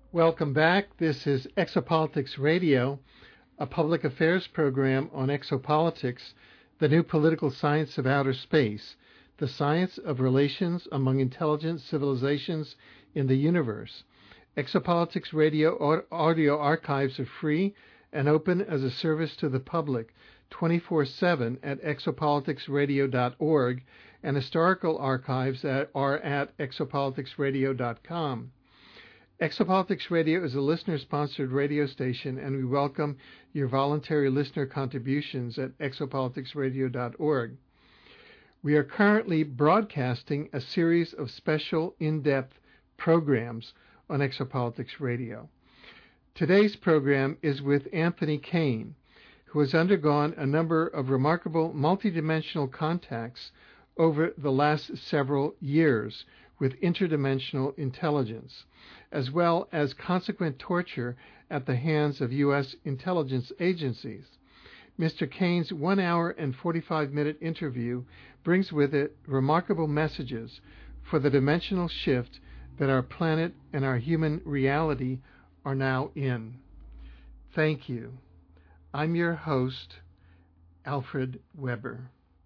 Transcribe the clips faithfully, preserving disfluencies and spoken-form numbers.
Welcome back. This is Exopolitics Radio, a public affairs program on exopolitics, the new political science of outer space, the science of relations among intelligent civilizations in the universe. Exopolitics Radio audio archives are free and open as a service to the public twenty-four seven at exopolitics radio dot org, and historical archives at, are at exopolitics radio dot com. Exopolitics Radio is a listener-sponsored radio station, and we welcome your voluntary listener contributions at exopolitics radio dot org. We are currently broadcasting a series of special in-depth programs on Exopolitics Radio. Today's program is with Anthony Kane, who has undergone a number of remarkable multidimensional contacts over the last several years with interdimensional intelligence, as well as consequent torture at the hands of U S intelligence agencies. Mister Kane's one hour and forty-five minute interview brings with it remarkable messages for the dimensional shift that our planet and our human reality are now in. Thank you. I'm your host, Alfred Weber.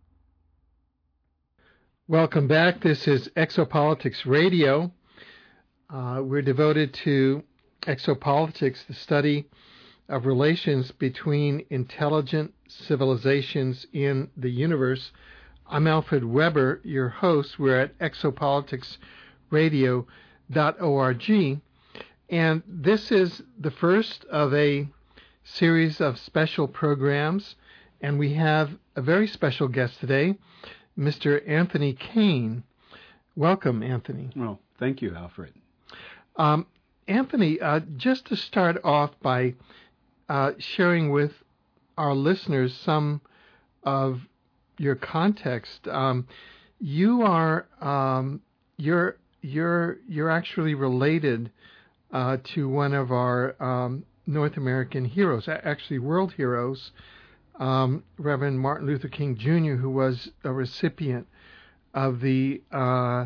Welcome back. This is Exopolitics Radio. Uh, we're devoted to exopolitics, the study of relations between intelligent civilizations in the universe. I'm Alfred Weber, your host. We're at exopolitics radio dot org, and this is the first of a series of special programs, and we have a very special guest today, Mister Anthony Kane. Welcome, Anthony. Well, thank you, Alfred. Um, Anthony, uh, just to start off by uh, sharing with our listeners some of your context, um, you are um, you're you're you're actually related uh, to one of our um, North American heroes, actually world heroes. Um, Reverend Martin Luther King Junior, who was a recipient of the uh,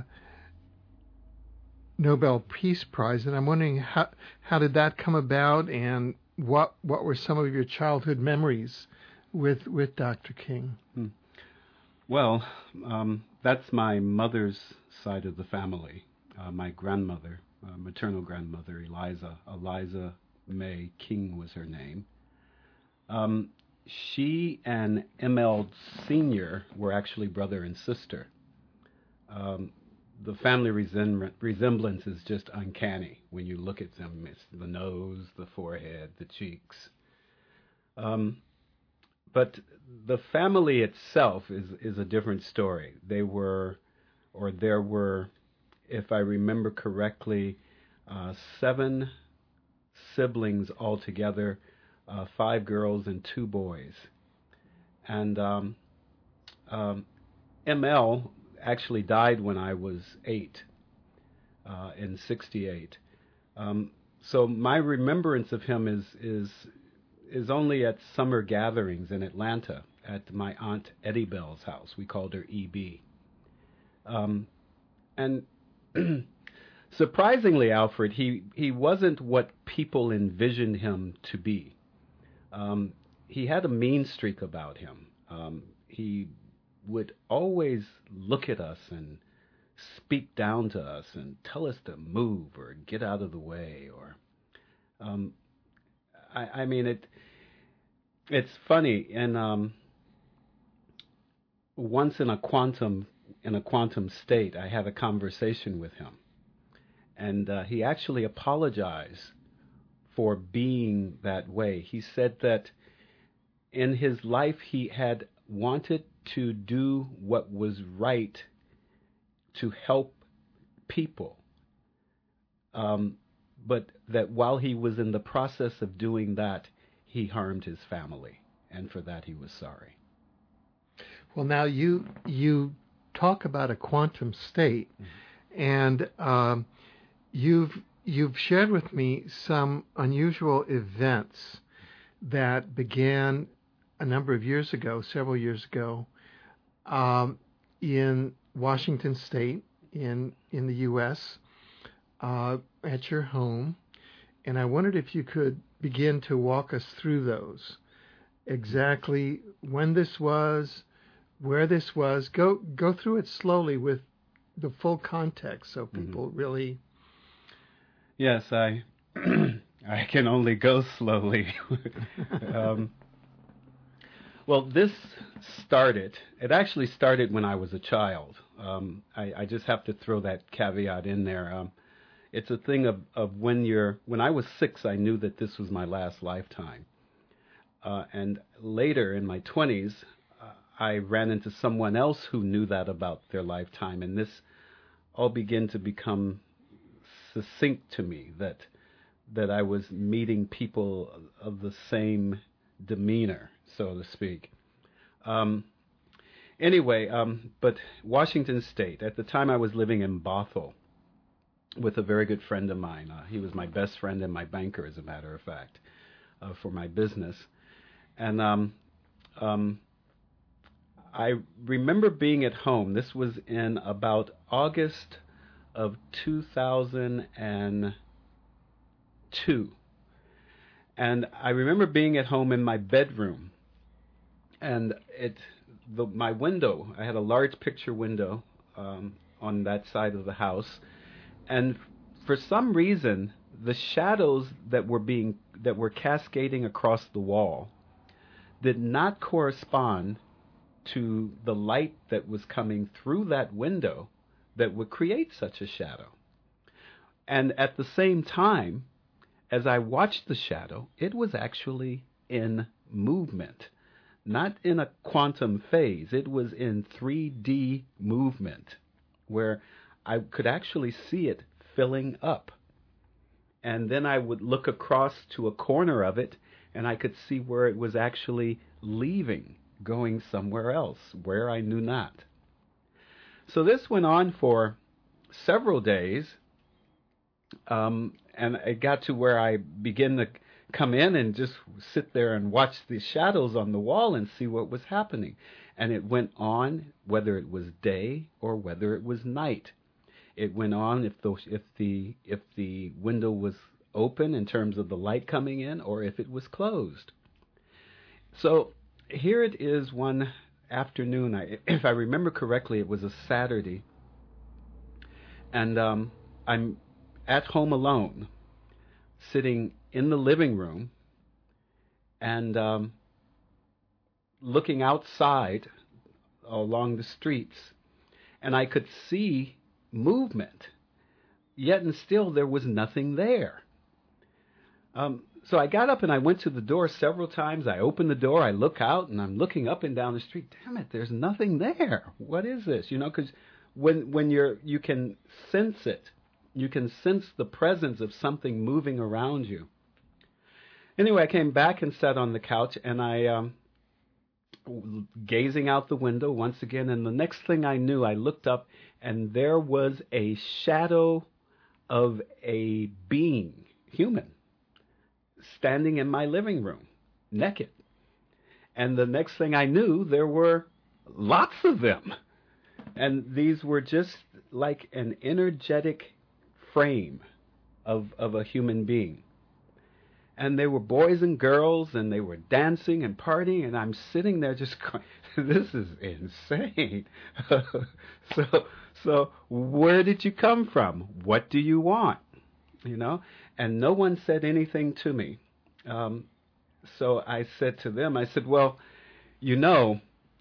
Nobel Peace Prize, and I'm wondering how how did that come about, and what what were some of your childhood memories with with Doctor King? Hmm. Well, um, that's my mother's side of the family. Uh, my grandmother, uh, maternal grandmother, Eliza Eliza May King was her name. Um, She and M L Senior were actually brother and sister. Um, the family resem- resemblance is just uncanny when you look at them. It's the nose, the forehead, the cheeks. Um, but the family itself is, is a different story. They were, or there were, if I remember correctly, uh, seven siblings altogether. Uh, five girls and two boys. And um, um, M L actually died when I was eight, uh, in sixty-eight. Um, so my remembrance of him is is is only at summer gatherings in Atlanta at my Aunt Eddie Bell's house. We called her E B. Um, and surprisingly, Alfred, he, he wasn't what people envisioned him to be. Um, he had a mean streak about him. Um, he would always look at us and speak down to us and tell us to move or get out of the way. Or, um, I, I mean, it. It's funny. And um, once in a quantum in a quantum state, I had a conversation with him, and uh, he actually apologized for being that way. He said that in his life he had wanted to do what was right to help people, um, but that while he was in the process of doing that, he harmed his family, and for that he was sorry. Well, now you you talk about a quantum state, mm-hmm. and um, you've You've shared with me some unusual events that began a number of years ago, several years ago, um, in Washington State, in in the U S, uh, at your home, and I wondered if you could begin to walk us through those. Exactly when this was, where this was. Go go through it slowly with the full context so people mm-hmm. really... Yes, I I can only go slowly. um, well, this started, it actually started when I was a child. Um, I, I just have to throw that caveat in there. Um, it's a thing of, of when you're, when I was six, I knew that this was my last lifetime. Uh, and later in my twenties, uh, I ran into someone else who knew that about their lifetime, and this all began to become succinct to me, that that I was meeting people of the same demeanor, so to speak. Um, anyway, um, but Washington State, at the time I was living in Bothell with a very good friend of mine. Uh, he was my best friend and my banker, as a matter of fact, uh, for my business. And um, um, I remember being at home. This was in about August of two thousand two. And I remember being at home in my bedroom. And it, the, my window, I had a large picture window um, on that side of the house. And for some reason, the shadows that were being that were cascading across the wall did not correspond to the light that was coming through that window that would create such a shadow. And at the same time, as I watched the shadow, it was actually in movement, not in a quantum phase. It was in three D movement, where I could actually see it filling up. And then I would look across to a corner of it, and I could see where it was actually leaving, going somewhere else, where I knew not. So this went on for several days, um, and it got to where I began to come in and just sit there and watch the shadows on the wall and see what was happening. And it went on whether it was day or whether it was night. It went on if the if the if the window was open in terms of the light coming in, or if it was closed. So here it is one afternoon. I, if I remember correctly, it was a Saturday, and um, I'm at home alone, sitting in the living room, and um, looking outside along the streets, and I could see movement, yet and still there was nothing there. Um, so I got up and I went to the door several times. I opened the door, I look out, and I'm looking up and down the street. Damn it, there's nothing there. What is this? You know, because when when you're you can sense it, you can sense the presence of something moving around you. Anyway, I came back and sat on the couch, and I um, gazing out the window once again, and the next thing I knew, I looked up, and there was a shadow of a being, human, standing in my living room, naked. And the next thing I knew, there were lots of them. And these were just like an energetic frame of, of a human being. And they were boys and girls, and they were dancing and partying, and I'm sitting there just going, this is insane. so, so where did you come from? What do you want? You know? And no one said anything to me. Um, so I said to them, I said, well, you know,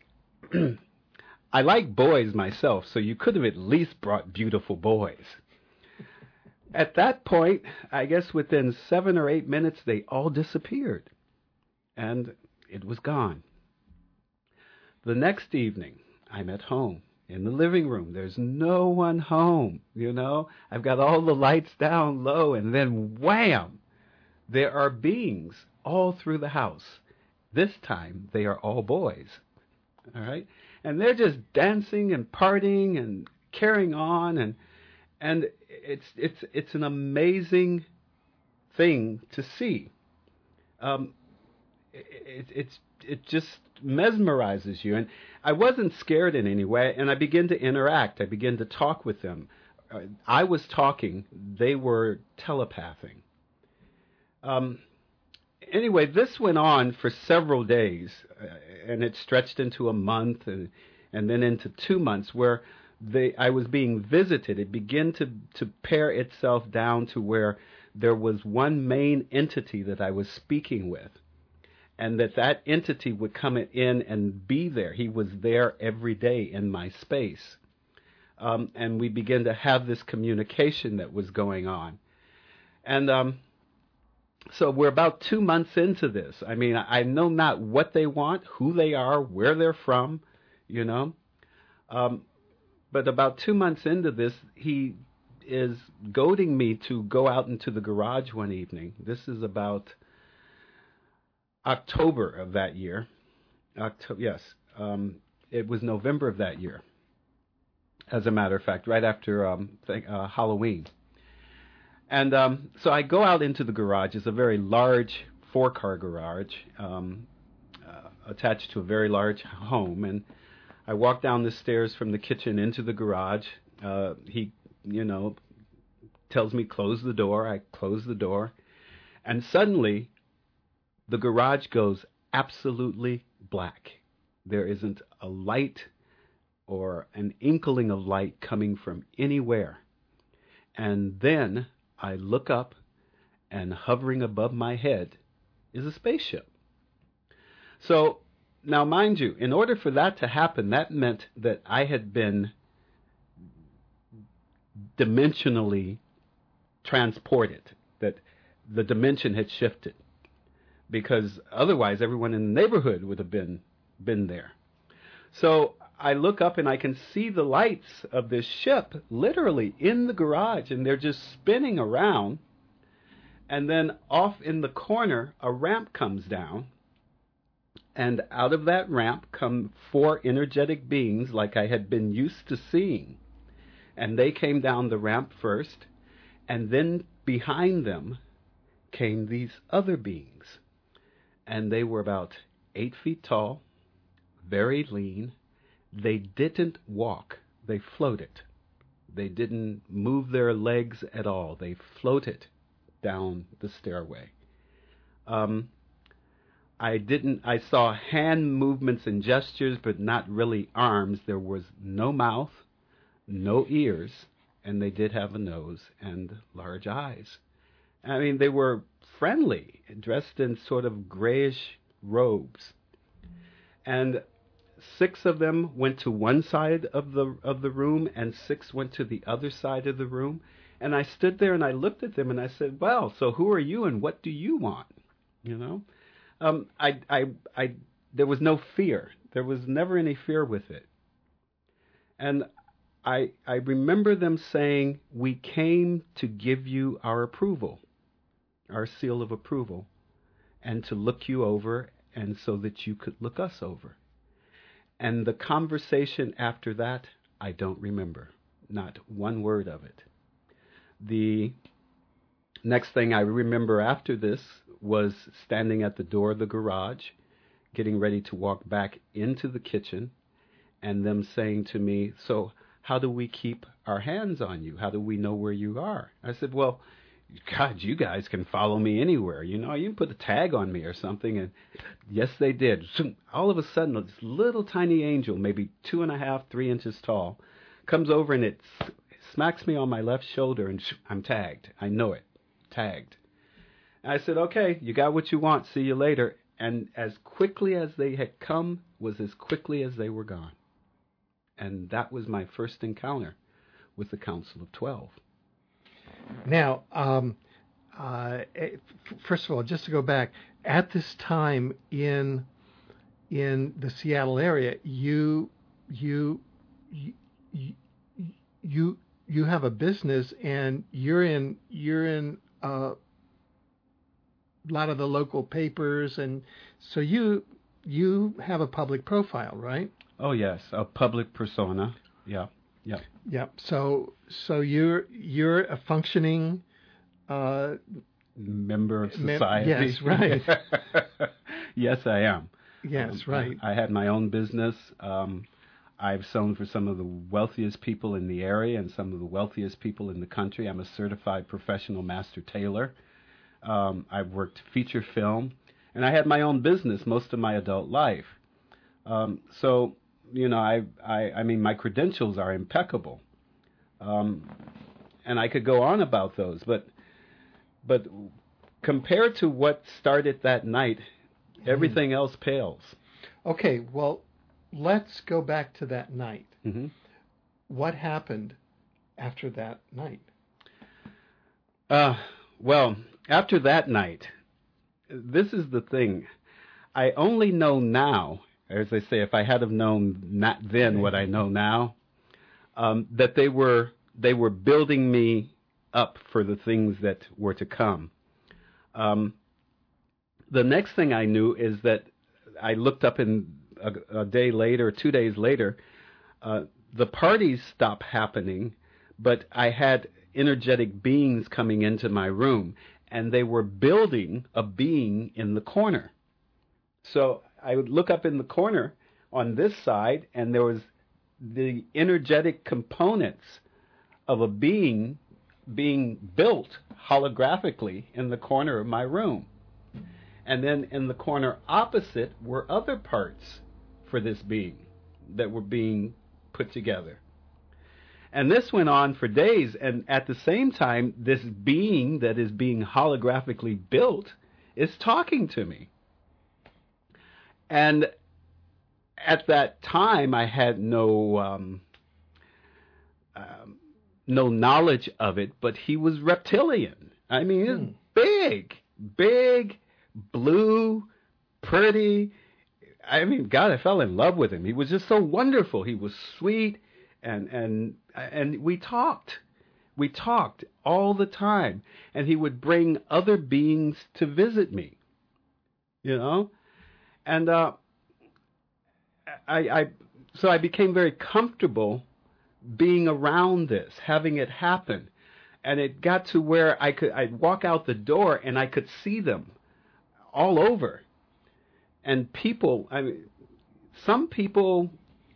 I like boys myself, so you could have at least brought beautiful boys. At that point, I guess within seven or eight minutes, they all disappeared. And it was gone. The next evening, I'm at home in the living room. There's no one home, you know. I've got all the lights down low, and then wham! There are beings all through the house. This time, they are all boys. All right? And they're just dancing and partying and carrying on, and and it's it's it's an amazing thing to see. Um, it, it's it just mesmerizes you, and I wasn't scared in any way. And I began to interact. I began to talk with them. Uh, I was talking; they were telepathing, Um, anyway, this went on for several days, uh, and it stretched into a month, and and then into two months, where they I was being visited. It began to to pare itself down to where there was one main entity that I was speaking with, and that that entity would come in and be there. He was there every day in my space, um, and we began to have this communication that was going on, and um, so we're about two months into this. I mean, I know not what they want, who they are, where they're from, you know. Um, but about two months into this, he is goading me to go out into the garage one evening. This is about October of that year. October, yes, um, it was November of that year, as a matter of fact, right after um, th- uh, Halloween. And um, so I go out into the garage. It's a very large four-car garage um, uh, attached to a very large home. And I walk down the stairs from the kitchen into the garage. Uh, he, you know, tells me close the door. I close the door. And suddenly, the garage goes absolutely black. There isn't a light or an inkling of light coming from anywhere. And then I look up, and hovering above my head is a spaceship. So, now mind you, in order for that to happen, that meant that I had been dimensionally transported, that the dimension had shifted, because otherwise everyone in the neighborhood would have been been there. So I look up and I can see the lights of this ship literally in the garage, and they're just spinning around. And then off in the corner, a ramp comes down, and out of that ramp come four energetic beings like I had been used to seeing. And they came down the ramp first, and then behind them came these other beings. And they were about eight feet tall, very lean. They didn't walk, they floated. They didn't move their legs at all. They floated down the stairway. Um, I didn't, I saw hand movements and gestures, but not really arms. There was no mouth, no ears, and they did have a nose and large eyes. I mean, they were friendly, dressed in sort of grayish robes. And six of them went to one side of the of the room, and six went to the other side of the room. And I stood there and I looked at them and I said, "Well, so who are you and what do you want?" You know, um, I, I, I, there was no fear. There was never any fear with it. And I, I remember them saying, "We came to give you our approval, our seal of approval, and to look you over, and so that you could look us over." And the conversation after that, I don't remember. Not one word of it. The next thing I remember after this was standing at the door of the garage, getting ready to walk back into the kitchen, and them saying to me, "So how do we keep our hands on you? How do we know where you are?" I said, "Well, God, you guys can follow me anywhere. You know, you can put a tag on me or something." And yes, they did. All of a sudden, this little tiny angel, maybe two and a half, three inches tall, comes over and it smacks me on my left shoulder, and I'm tagged. I know it. Tagged. And I said, "Okay, you got what you want. See you later." And as quickly as they had come was as quickly as they were gone. And that was my first encounter with the Council of Twelve. Now, um, uh, first of all, just to go back, at this time in in the Seattle area, you you you you you have a business, and you're in you're in uh, a lot of the local papers, and so you you have a public profile, right? Oh yes, a public persona. Yeah. Yeah. Yeah. So, so you're you're a functioning uh, member of society. Mem- yes, right. Yes, I am. Yes, um, right. I, I had my own business. Um, I've sewn for some of the wealthiest people in the area and some of the wealthiest people in the country. I'm a certified professional master tailor. Um, I've worked feature film, and I had my own business most of my adult life. Um, so, you know, I, I, I mean, my credentials are impeccable, um, and I could go on about those. But, but compared to what started that night, everything mm. else pales. Okay, well, let's go back to that night. Mm-hmm. What happened after that night? Uh, well, after that night, this is the thing. I only know now, as I say, if I had have known not then what I know now, um, that they were they were building me up for the things that were to come. Um, the next thing I knew is that I looked up in a, a day later, two days later, uh, the parties stopped happening, but I had energetic beings coming into my room, and they were building a being in the corner. So I would look up in the corner on this side, and there was the energetic components of a being being built holographically in the corner of my room. And then in the corner opposite were other parts for this being that were being put together. And this went on for days, and at the same time, this being that is being holographically built is talking to me. And at that time, I had no um, um, no knowledge of it, but he was reptilian. I mean, he was hmm. big, big, blue, pretty. I mean, God, I fell in love with him. He was just so wonderful. He was sweet, and and and we talked. We talked all the time, and he would bring other beings to visit me. You know, and uh, I, I so I became very comfortable being around this, having it happen, and it got to where I could I'd walk out the door and I could see them all over. And people, I mean, some people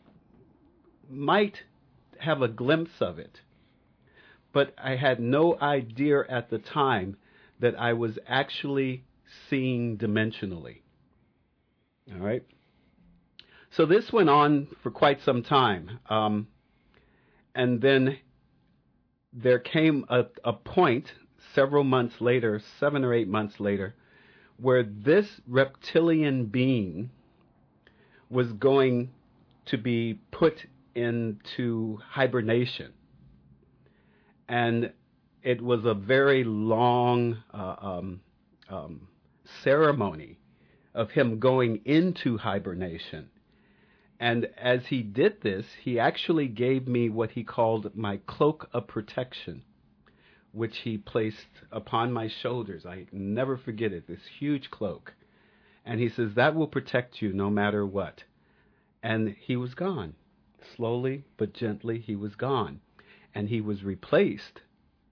might have a glimpse of it, but I had no idea at the time that I was actually seeing dimensionally. All right? So this went on for quite some time. Um, and then there came a, a point several months later, seven or eight months later, where this reptilian being was going to be put into hibernation. And it was a very long uh, um, um, ceremony of him going into hibernation. And as he did this, he actually gave me what he called my cloak of protection, which he placed upon my shoulders. I never forget it, this huge cloak. And he says, that will protect you no matter what. And he was gone. Slowly but gently, he was gone. And he was replaced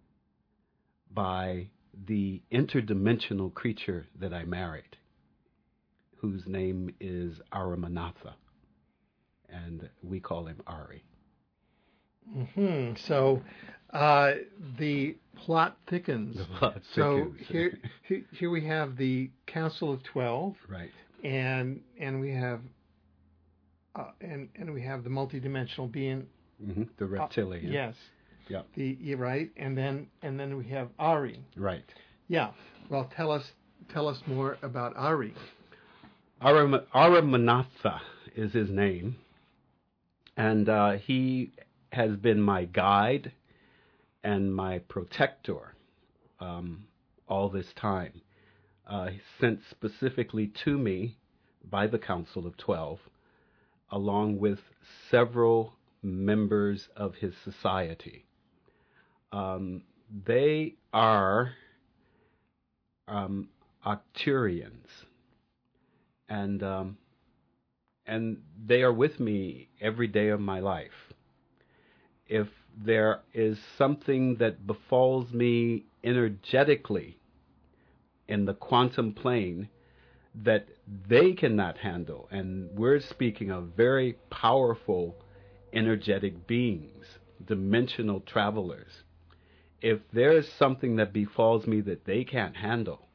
by the interdimensional creature that I married, whose name is Aramanatha. And we call him Ari. Mm-hmm. So uh, the plot thickens. The plot so thickens. here, here, here we have the Council of Twelve, right? And and we have uh, and and we have the multidimensional being, mm-hmm. the reptilian. Uh, yes. Yeah. The yeah, right, and then and then we have Ari. Right. Yeah. Well, tell us tell us more about Ari. Aram, Aramanatha is his name. And uh, he has been my guide and my protector um, all this time. Uh, sent specifically to me by the Council of Twelve, along with several members of his society. Um, they are um, Arcturians, and um, and they are with me every day of my life. If there is something that befalls me energetically in the quantum plane that they cannot handle, and we're speaking of very powerful energetic beings, dimensional travelers. If there is something that befalls me that they can't handle,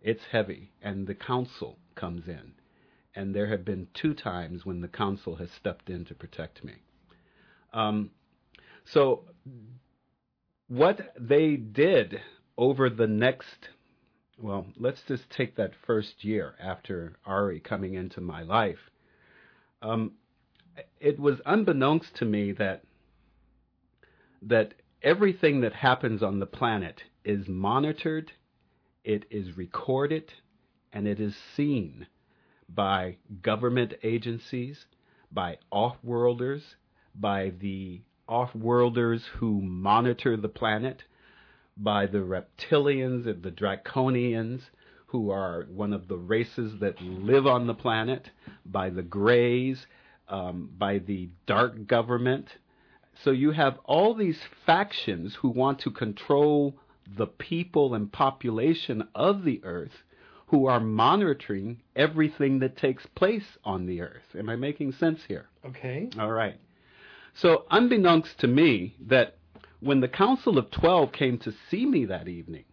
It's heavy, and the council comes in. And there have been two times when the council has stepped in to protect me. Um, so what they did over the next, well, let's just take that first year after Ari coming into my life. Um, it was unbeknownst to me that that everything that happens on the planet is monitored, it is recorded, and it is seen by government agencies, by off-worlders, by the off-worlders who monitor the planet, by the reptilians and the draconians, who are one of the races that live on the planet, by the Greys, um, by the dark government. So you have all these factions who want to control the people and population of the earth, who are monitoring everything that takes place on the earth. Am I making sense here? Okay. All right. So unbeknownst to me, that when the Council of Twelve came to see me that evening,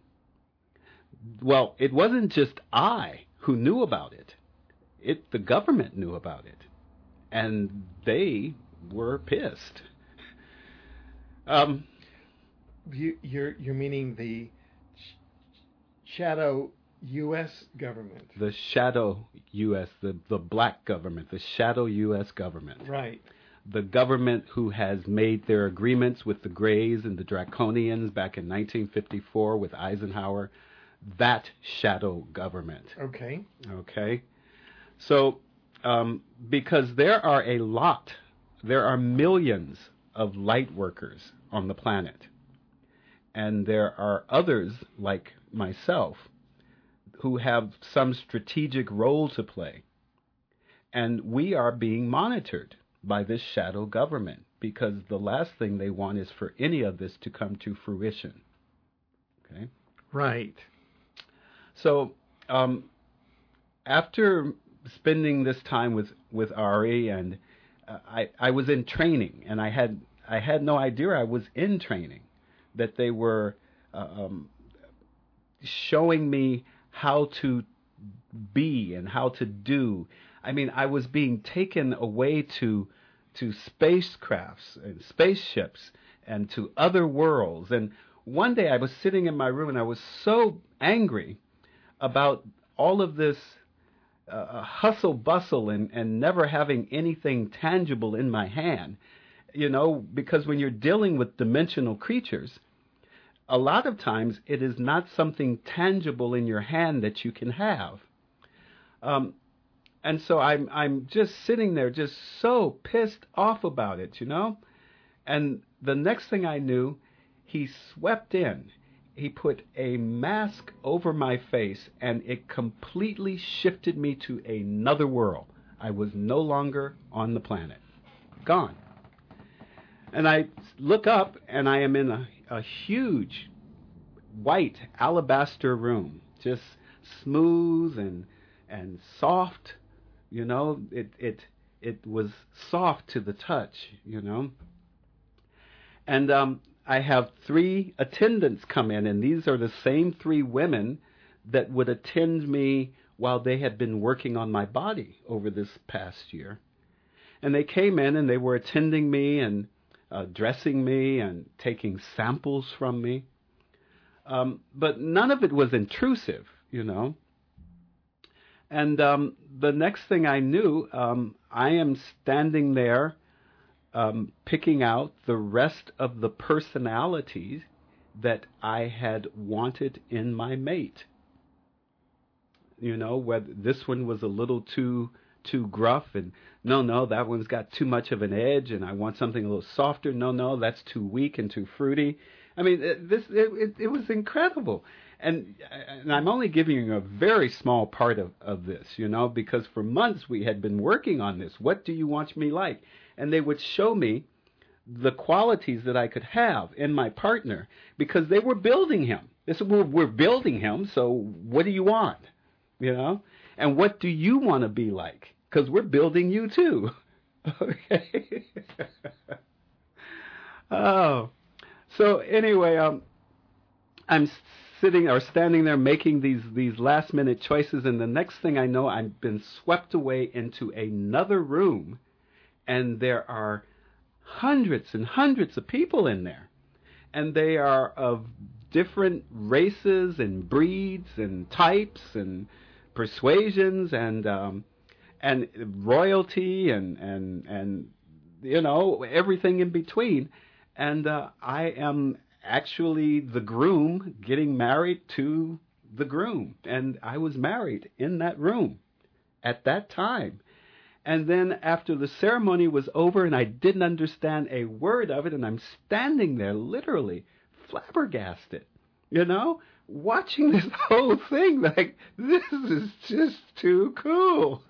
well, it wasn't just I who knew about it. It the government knew about it. And they were pissed. Um, you, you're, you're meaning the sh- shadow U S government. The shadow U S, the, the black government, the shadow U S government. Right. The government who has made their agreements with the Greys and the Draconians back in nineteen fifty-four with Eisenhower, that shadow government. Okay. Okay. So, um, because there are a lot, there are millions of light workers on the planet. And there are others like myself who have some strategic role to play. And we are being monitored by this shadow government, because the last thing they want is for any of this to come to fruition. Okay? Right. So um, after spending this time with, with Ari, and uh, I, I was in training, and I had I had no idea I was in training, that they were uh, um, showing me how to be and how to do. I mean, I was being taken away to to spacecrafts and spaceships and to other worlds. And one day I was sitting in my room and I was so angry about all of this uh, hustle bustle and, and never having anything tangible in my hand. You know, because when you're dealing with dimensional creatures, a lot of times it is not something tangible in your hand that you can have. Um, and so I'm I'm just sitting there just so pissed off about it, you know? And the next thing I knew, he swept in. He put a mask over my face, and it completely shifted me to another world. I was no longer on the planet. Gone. And I look up, and I am in a, a huge white alabaster room, just smooth and and soft. You know, it it it was soft to the touch. You know, and um, I have three attendants come in, and these are the same three women that would attend me while they had been working on my body over this past year. And they came in, and they were attending me and Uh, dressing me and taking samples from me. Um, but none of it was intrusive, you know. And um, the next thing I knew, um, I am standing there um, picking out the rest of the personalities that I had wanted in my mate. You know, whether this one was a little too too gruff, and no, no, that one's got too much of an edge, and I want something a little softer. No, no, that's too weak and too fruity. I mean, this it, it, it was incredible. And, and I'm only giving you a very small part of, of this, you know, because for months we had been working on this. What do you want me like? And they would show me the qualities that I could have in my partner, because they were building him. They said, well, we're building him, so what do you want? You know? And what do you want to be like? Because we're building you too. Okay? Oh. So anyway, um, I'm sitting or standing there making these these last minute choices, and the next thing I know, I've been swept away into another room, and there are hundreds and hundreds of people in there, and they are of different races and breeds and types and persuasions and um, and royalty and and and you know, everything in between. And uh, I am actually the groom getting married to the groom, and I was married in that room at that time. And then after the ceremony was over and I didn't understand a word of it, and I'm standing there literally flabbergasted, you know, watching this whole thing like, this is just too cool.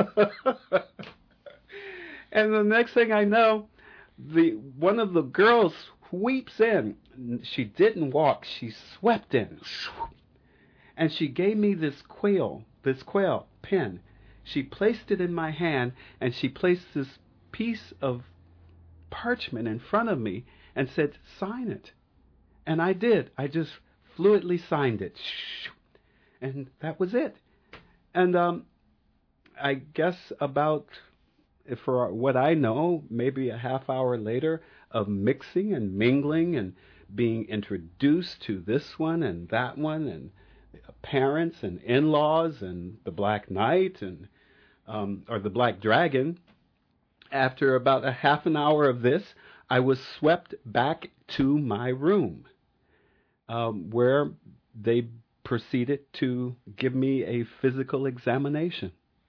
And the next thing I know, the one of the girls sweeps in. She didn't walk, she swept in. And she gave me this quill, this quill pen. She placed it in my hand, and she placed this piece of parchment in front of me and said, sign it. And I did. I just fluently signed it. And that was it. And um, I guess about, for what I know, maybe a half hour later of mixing and mingling and being introduced to this one and that one and parents and in-laws and the Black Knight and um, or the Black Dragon. After about a half an hour of this, I was swept back to my room, um, where they proceeded to give me a physical examination.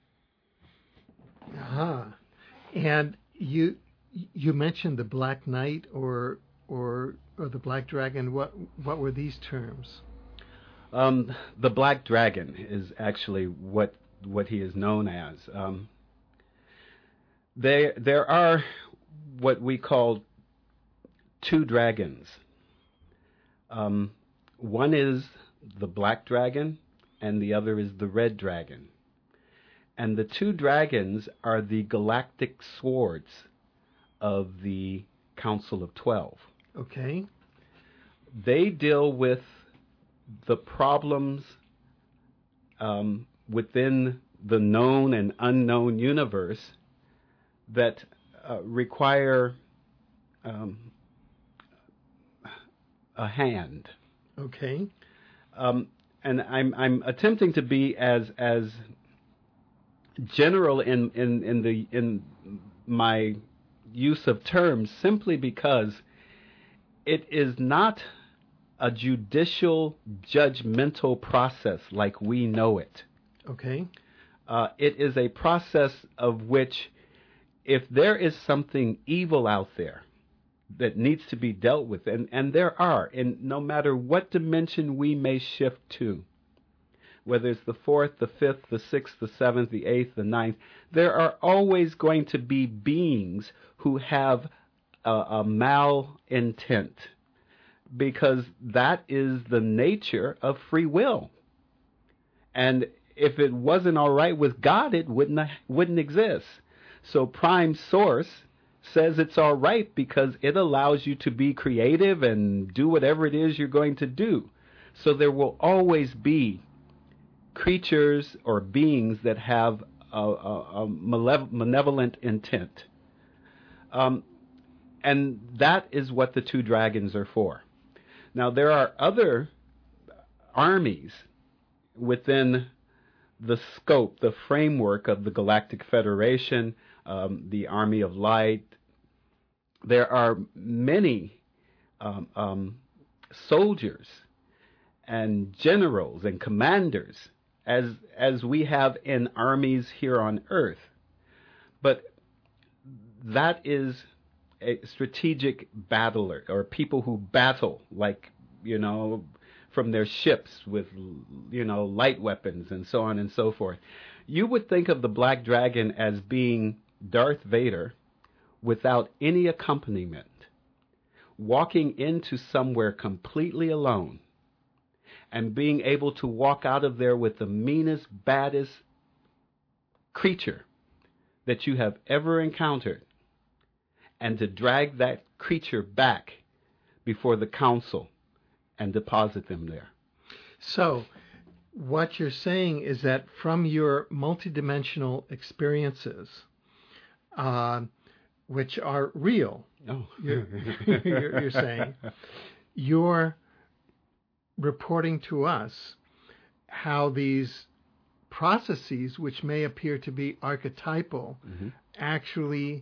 Uh-huh. And you you mentioned the Black Knight or or or the Black Dragon. What what were these terms? Um, the Black Dragon is actually what what he is known as. Um, there there are what we call two dragons. Um, one is the Black Dragon, and the other is the Red Dragon. And the two dragons are the galactic swords of the Council of Twelve. Okay. They deal with the problems um, within the known and unknown universe that uh, require um, a hand. Okay. Um, and I'm I'm attempting to be as as general in, in, in the in my use of terms simply because it is not a judicial, judgmental process like we know it. Okay. Uh, it is a process of which, if there is something evil out there that needs to be dealt with, and, and there are, and no matter what dimension we may shift to, whether it's the fourth, the fifth, the sixth, the seventh, the eighth, the ninth, there are always going to be beings who have a, a malintent, because that is the nature of free will. And if it wasn't all right with God, it wouldn't wouldn't exist. So Prime Source says it's all right because it allows you to be creative and do whatever it is you're going to do. So there will always be creatures or beings that have a, a, a malev- malevolent intent. Um, and that is what the two dragons are for. Now, there are other armies within the scope, the framework of the Galactic Federation, um, the Army of Light. There are many um, um, soldiers and generals and commanders as as we have in armies here on Earth. But that is a strategic battler, or people who battle, like, you know, from their ships with, you know, light weapons and so on and so forth. You would think of the Black Dragon as being Darth Vader without any accompaniment, walking into somewhere completely alone and being able to walk out of there with the meanest, baddest creature that you have ever encountered, and to drag that creature back before the council and deposit them there. So, what you're saying is that from your multidimensional experiences, uh, which are real, oh. you're, you're, you're saying, you're reporting to us how these processes, which may appear to be archetypal, mm-hmm. actually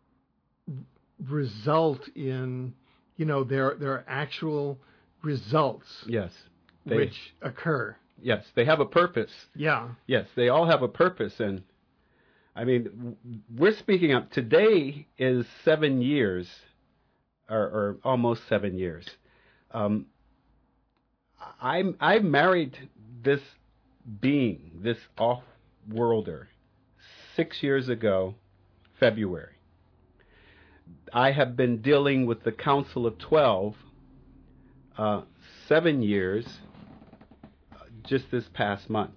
result in, you know, there there are actual results. Yes, they, which occur. Yes, they have a purpose. Yeah. Yes, they all have a purpose, and I mean, we're speaking up. Today is seven years, or, or almost seven years. Um, I'm I married this being, this off-worlder, six years ago, February. I have been dealing with the Council of Twelve uh, seven years, uh, just this past month.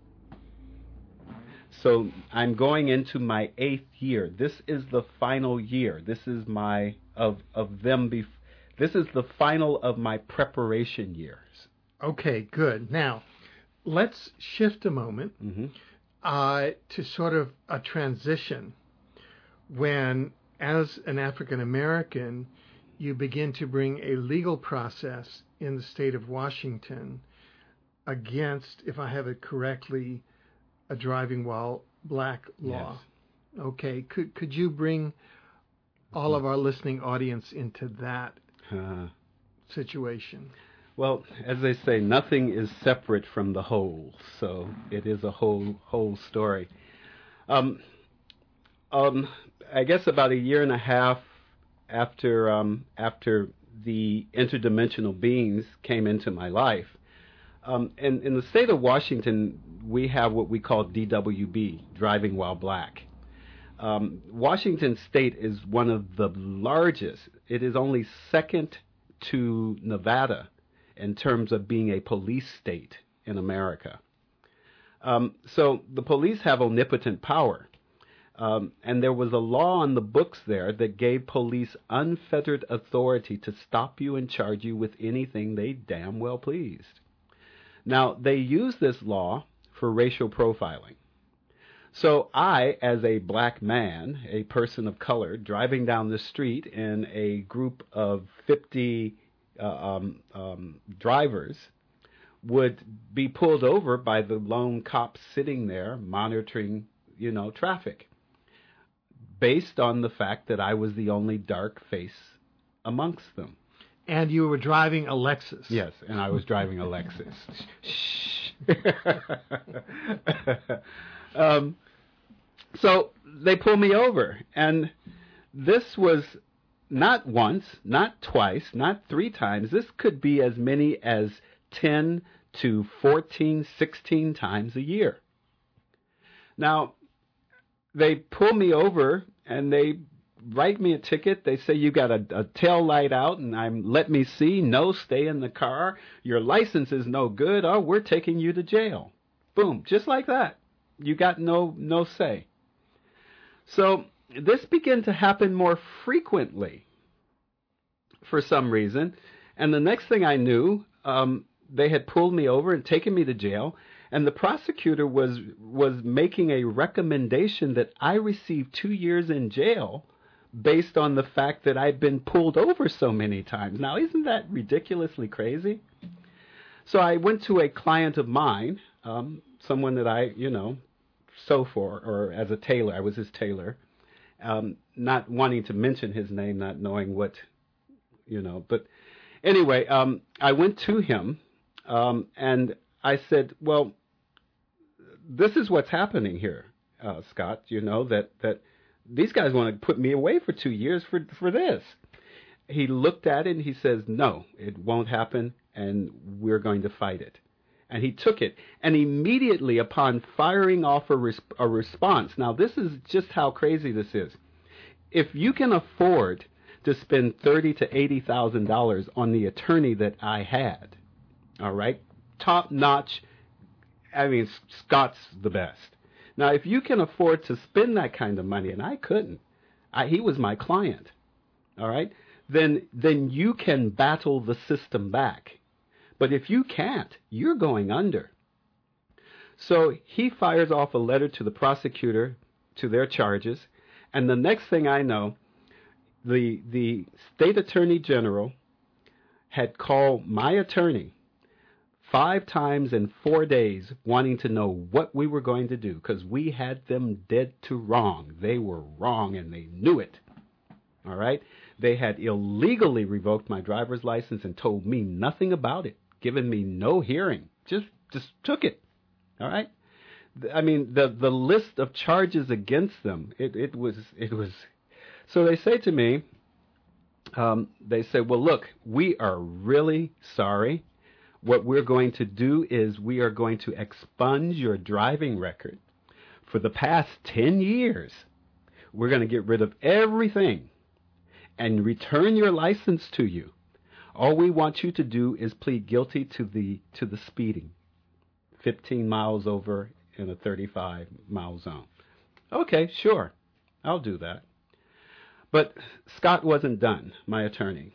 So I'm going into my eighth year. This is the final year. This is my of of them. Bef- this is the final of my preparation years. Okay, good. Now, let's shift a moment mm-hmm. uh, to sort of a transition when, as an African American, you begin to bring a legal process in the state of Washington against, if I have it correctly, a driving while black law. Yes. Okay, could could you bring all of our listening audience into that uh, situation? Well, as they say, nothing is separate from the whole, so it is a whole whole story. Um, um, I guess about a year and a half after um, after the interdimensional beings came into my life, um, and in the state of Washington, we have what we call D W B, driving while black. Um, Washington State is one of the largest. It is only second to Nevada in terms of being a police state in America. Um, so the police have omnipotent power. Um, and there was a law on the books there that gave police unfettered authority to stop you and charge you with anything they damn well pleased. Now, they use this law for racial profiling. So I, as a black man, a person of color, driving down the street in a group of fifty uh, um, um, drivers, would be pulled over by the lone cop sitting there monitoring, you know, traffic, based on the fact that I was the only dark face amongst them. And you were driving a Lexus. Yes, and I was driving a Lexus. um, so they pull me over, and this was not once, not twice, not three times. This could be as many as ten to fourteen, sixteen times a year. Now, they pull me over and they write me a ticket. They say, you got a, a tail light out, and I'm, let me see. No, stay in the car. Your license is no good. Oh, we're taking you to jail. Boom, just like that. You got no no say. So this began to happen more frequently for some reason. And the next thing I knew, um, they had pulled me over and taken me to jail. And the prosecutor was was making a recommendation that I receive two years in jail based on the fact that I'd been pulled over so many times. Now, isn't that ridiculously crazy? So I went to a client of mine, um, someone that I, you know, sew for, or as a tailor. I was his tailor, um, not wanting to mention his name, not knowing what, you know. But anyway, um, I went to him, um, and I said, well, this is what's happening here, uh, Scott, you know, that, that these guys want to put me away for two years for, for this. He looked at it and he says, no, it won't happen, and we're going to fight it. And he took it. And immediately upon firing off a, res- a response, now this is just how crazy this is. If you can afford to spend thirty thousand to eighty thousand dollars on the attorney that I had, all right, top notch, I mean, Scott's the best. Now, if you can afford to spend that kind of money, and I couldn't, I, he was my client, all right, then then you can battle the system back. But if you can't, you're going under. So he fires off a letter to the prosecutor, to their charges, and the next thing I know, the the state attorney general had called my attorney five times in four days wanting to know what we were going to do, because we had them dead to wrong. They were wrong, and they knew it. All right? They had illegally revoked my driver's license and told me nothing about it, given me no hearing. Just just took it. All right? I mean, the the list of charges against them, it, it was it was. So they say to me, um, they say, well, look, we are really sorry. What we're going to do is we are going to expunge your driving record for the past ten years. We're going to get rid of everything and return your license to you. All we want you to do is plead guilty to the to the speeding, fifteen miles over in a thirty-five mile zone. Okay, sure, I'll do that. But Scott wasn't done, my attorney.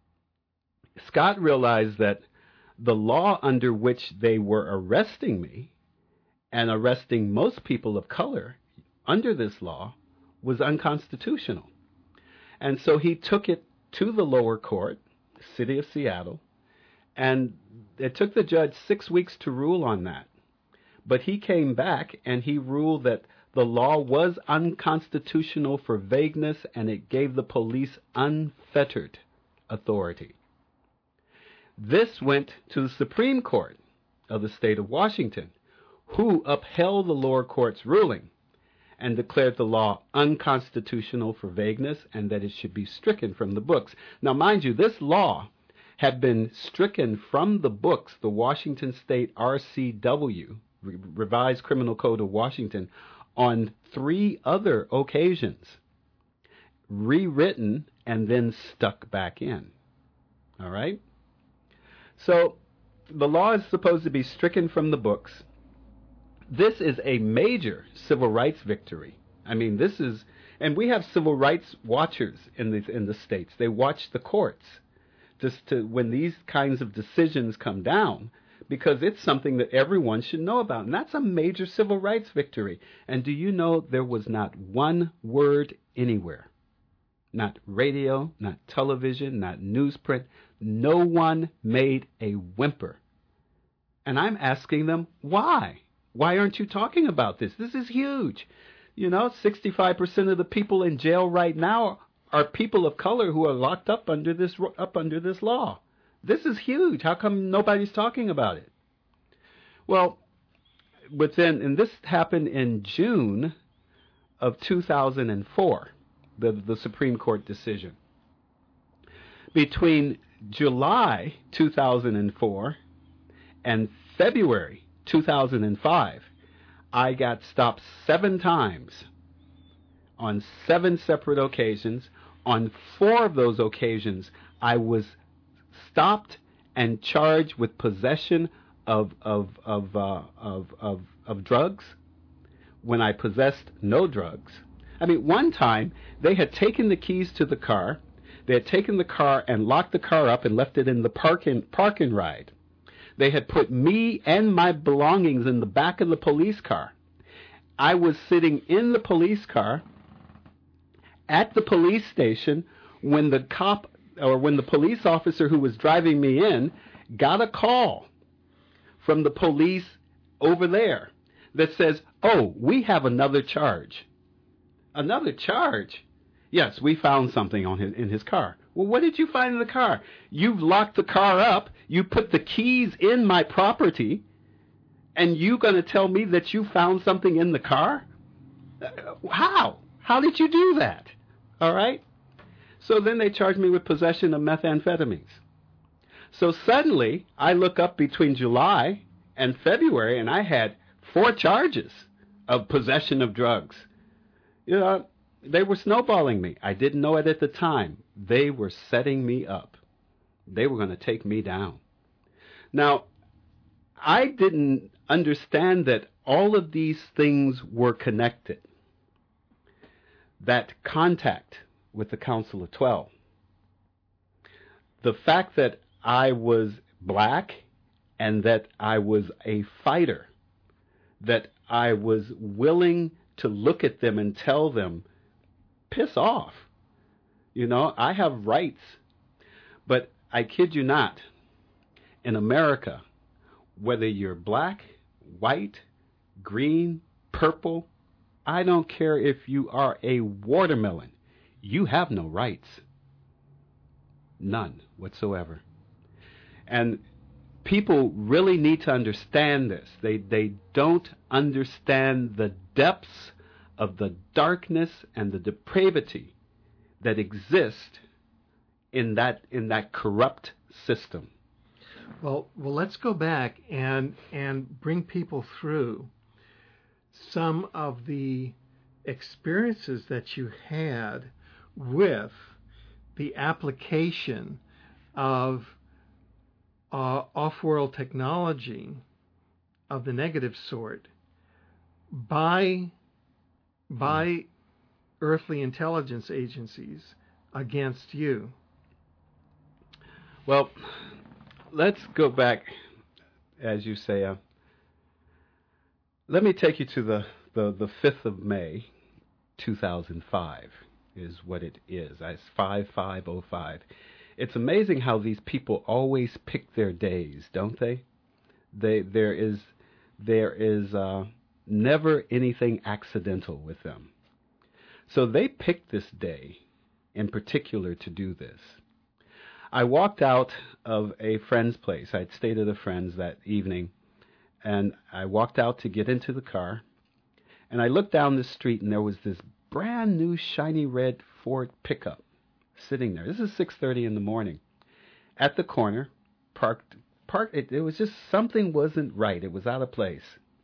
Scott realized that the law under which they were arresting me and arresting most people of color under this law was unconstitutional. And so he took it to the lower court, City of Seattle, and it took the judge six weeks to rule on that. But he came back and he ruled that the law was unconstitutional for vagueness, and it gave the police unfettered authority. This went to the Supreme Court of the state of Washington, who upheld the lower court's ruling and declared the law unconstitutional for vagueness and that it should be stricken from the books. Now, mind you, this law had been stricken from the books, the Washington State R C W, Revised Criminal Code of Washington, on three other occasions, rewritten and then stuck back in. All right? So the law is supposed to be stricken from the books. This is a major civil rights victory. I mean, this is, and we have civil rights watchers in the in the states. They watch the courts just to when these kinds of decisions come down, because it's something that everyone should know about. And that's a major civil rights victory. And do you know there was not one word anywhere? Not radio, not television, not newsprint. No one made a whimper. And I'm asking them, why? Why aren't you talking about this? This is huge. You know, sixty-five percent of the people in jail right now are people of color who are locked up under this up under this law. This is huge. How come nobody's talking about it? Well, within, and this happened in June of two thousand four, the, the Supreme Court decision. Between July two thousand four and February two thousand five, I got stopped seven times on seven separate occasions. On four of those occasions, I was stopped and charged with possession of of of uh, of, of of drugs when I possessed no drugs. I mean, one time they had taken the keys to the car, they had taken the car and locked the car up and left it in the parking park and ride. They had put me and my belongings in the back of the police car. I was sitting in the police car at the police station when the cop or when the police officer who was driving me in got a call from the police over there that says, oh, we have another charge. Another charge? Yes, we found something on his, in his car. Well, what did you find in the car? You've locked the car up, you put the keys in my property, and you going to tell me that you found something in the car? How? How did you do that? All right? So then they charged me with possession of methamphetamines. So suddenly, I look up between July and February, and I had four charges of possession of drugs. You know, they were snowballing me. I didn't know it at the time. They were setting me up. They were going to take me down. Now, I didn't understand that all of these things were connected. That contact with the Council of Twelve. The fact that I was black and that I was a fighter, that I was willing to look at them and tell them, piss off. You know, I have rights. But I kid you not, in America, whether you're black, white, green, purple, I don't care if you are a watermelon, you have no rights. None whatsoever. And people really need to understand this. They they don't understand the depths of the darkness and the depravity that exist in that in that corrupt system. Well, well, let's go back and and bring people through some of the experiences that you had with the application of uh, off-world technology of the negative sort by by mm. earthly intelligence agencies against you. Well, let's go back, as you say. Uh, let me take you to the, the, the fifth of May, two thousand five, is what it is. It's five five oh five. It's amazing how these people always pick their days, don't they? They there is there is uh, never anything accidental with them. So they picked this day in particular to do this. I walked out of a friend's place. I'd stayed at a friend's that evening, and I walked out to get into the car, and I looked down the street, and there was this brand new shiny red Ford pickup sitting there. This is six thirty in the morning. At the corner, parked, parked. It, it was just something wasn't right. It was out of place.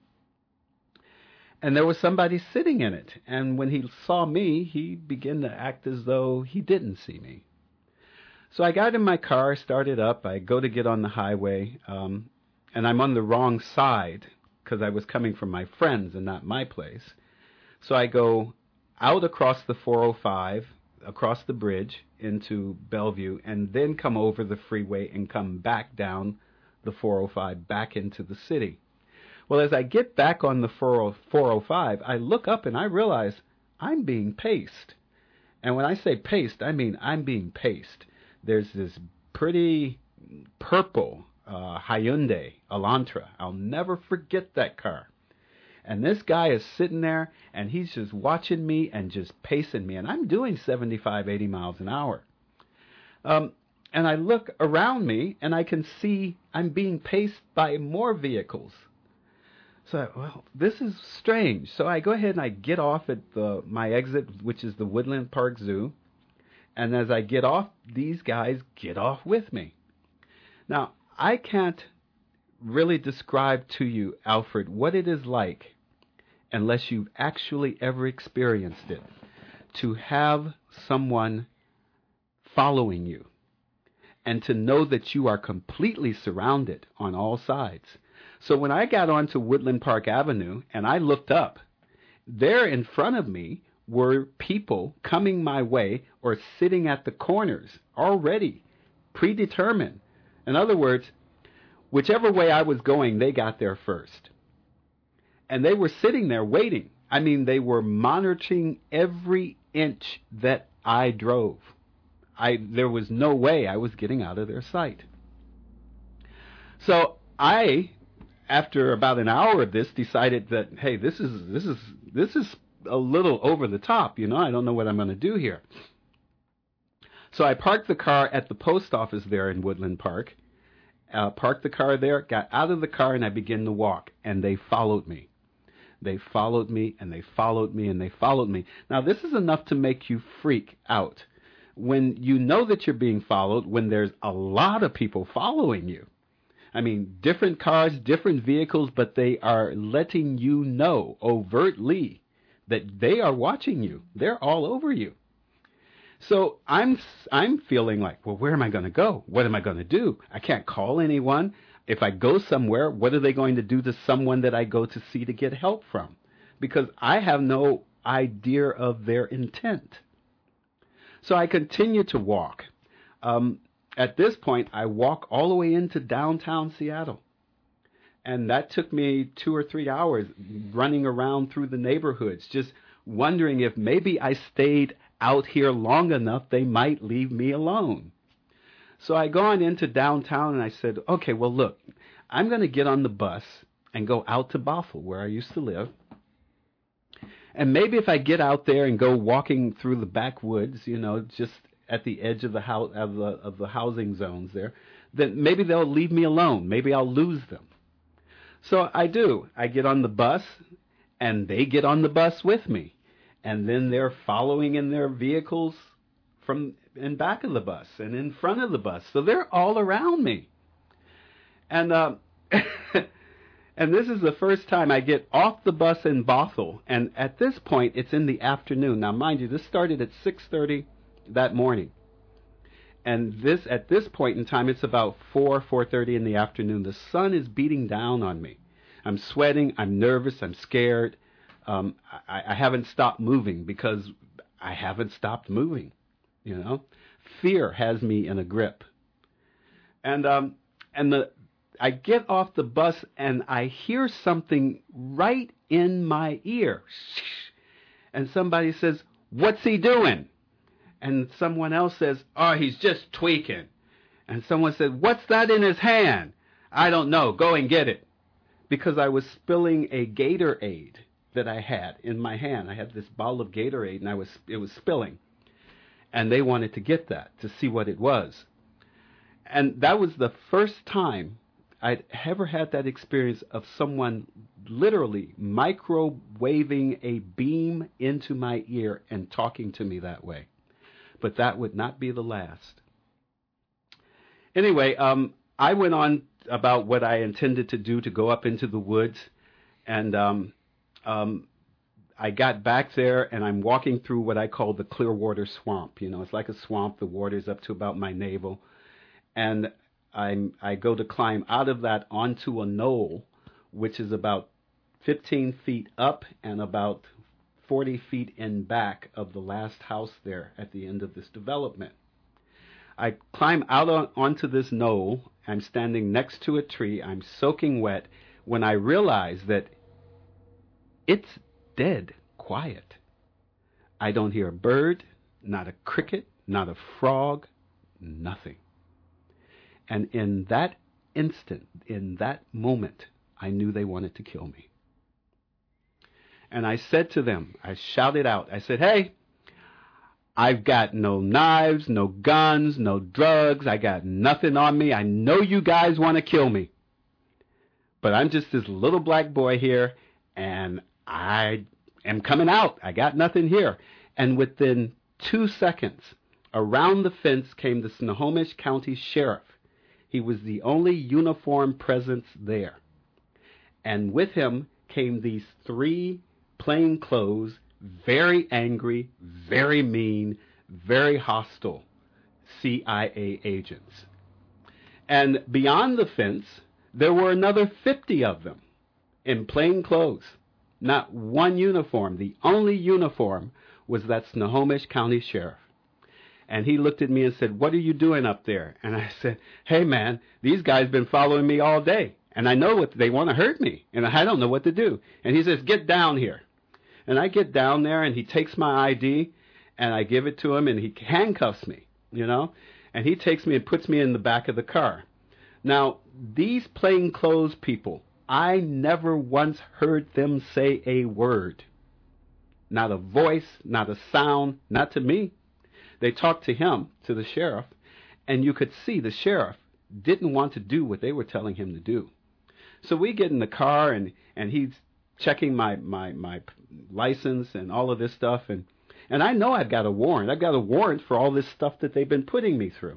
And there was somebody sitting in it. And when he saw me, he began to act as though he didn't see me. So I got in my car, started up. I go to get on the highway, um, and I'm on the wrong side because I was coming from my friends and not my place. So I go out across the four oh five, across the bridge into Bellevue, and then come over the freeway and come back down the four oh five back into the city. Well, as I get back on the four oh five, I look up and I realize I'm being paced. And when I say paced, I mean I'm being paced. There's this pretty purple uh, Hyundai Elantra. I'll never forget that car. And this guy is sitting there, and he's just watching me and just pacing me. And I'm doing seventy-five, eighty miles an hour. Um, and I look around me, and I can see I'm being paced by more vehicles. So, well, this is strange. So I go ahead and I get off at the, my exit, which is the Woodland Park Zoo. And as I get off, these guys get off with me. Now, I can't really describe to you, Alfred, what it is like, unless you've actually ever experienced it, to have someone following you and to know that you are completely surrounded on all sides. So when I got onto Woodland Park Avenue and I looked up, there in front of me were people coming my way or sitting at the corners already predetermined. In other words, whichever way I was going, they got there first. And they were sitting there waiting. I mean, they were monitoring every inch that I drove. I there was no way I was getting out of their sight. So I, after about an hour of this, decided that, hey, this is this is this is a little over the top, you know. I don't know what I'm going to do here. So I parked the car at the post office there in Woodland Park. Uh, parked the car there, got out of the car, and I began to walk. And they followed me. They followed me, and they followed me, and they followed me. Now, this is enough to make you freak out. When you know that you're being followed, when there's a lot of people following you. I mean, different cars, different vehicles, but they are letting you know overtly that they are watching you. They're all over you. So I'm I'm feeling like, well, where am I going to go? What am I going to do? I can't call anyone. If I go somewhere, what are they going to do to someone that I go to see to get help from? Because I have no idea of their intent. So I continue to walk. Um, at this point, I walk all the way into downtown Seattle. And that took me two or three hours running around through the neighborhoods, just wondering if maybe I stayed out here long enough, they might leave me alone. So I go on into downtown and I said, okay, well, look, I'm going to get on the bus and go out to Bothell, where I used to live. And maybe if I get out there and go walking through the backwoods, you know, just at the edge of the house of the of the housing zones there, then maybe they'll leave me alone. Maybe I'll lose them. So I do. I get on the bus, and they get on the bus with me, and then they're following in their vehicles from in back of the bus and in front of the bus. So they're all around me, and. Uh, And this is the first time I get off the bus in Bothell, and at this point, it's in the afternoon. Now, mind you, this started at six thirty that morning, and this at this point in time, it's about four, four thirty in the afternoon. The sun is beating down on me. I'm sweating. I'm nervous. I'm scared. Um, I, I haven't stopped moving because I haven't stopped moving. You know, fear has me in a grip, and um, and the. I get off the bus and I hear something right in my ear. And somebody says, "What's he doing?" And someone else says, "Oh, he's just tweaking." And someone said, "What's that in his hand?" "I don't know. Go and get it." Because I was spilling a Gatorade that I had in my hand. I had this bottle of Gatorade and I was it was spilling. And they wanted to get that to see what it was. And that was the first time I'd ever had that experience of someone literally microwaving a beam into my ear and talking to me that way. But that would not be the last. Anyway, um, I went on about what I intended to do, to go up into the woods. And um, um, I got back there, and I'm walking through what I call the Clearwater Swamp. You know, it's like a swamp. The water's up to about my navel. And I'm, I go to climb out of that onto a knoll, which is about fifteen feet up and about forty feet in back of the last house there at the end of this development. I climb out on, onto this knoll. I'm standing next to a tree. I'm soaking wet when I realize that it's dead quiet. I don't hear a bird, not a cricket, not a frog, nothing. And in that instant, in that moment, I knew they wanted to kill me. And I said to them, I shouted out, I said, "Hey, I've got no knives, no guns, no drugs. I got nothing on me. I know you guys want to kill me. But I'm just this little black boy here, and I am coming out. I got nothing here." And within two seconds, around the fence came the Snohomish County Sheriff. He was the only uniformed presence there. And with him came these three plainclothes, very angry, very mean, very hostile C I A agents. And beyond the fence, there were another fifty of them in plain clothes. Not one uniform. The only uniform was that Snohomish County Sheriff. And he looked at me and said, "What are you doing up there?" And I said, "Hey, man, these guys been following me all day. And I know what they want to hurt me. And I don't know what to do." And he says, "Get down here." And I get down there, and he takes my I D, and I give it to him, and he handcuffs me, you know. And he takes me and puts me in the back of the car. Now, these plainclothes people, I never once heard them say a word. Not a voice, not a sound, not to me. They talked to him, to the sheriff, and you could see the sheriff didn't want to do what they were telling him to do. So we get in the car, and, and he's checking my, my, my license and all of this stuff, and, and I know I've got a warrant. I've got a warrant for all this stuff that they've been putting me through.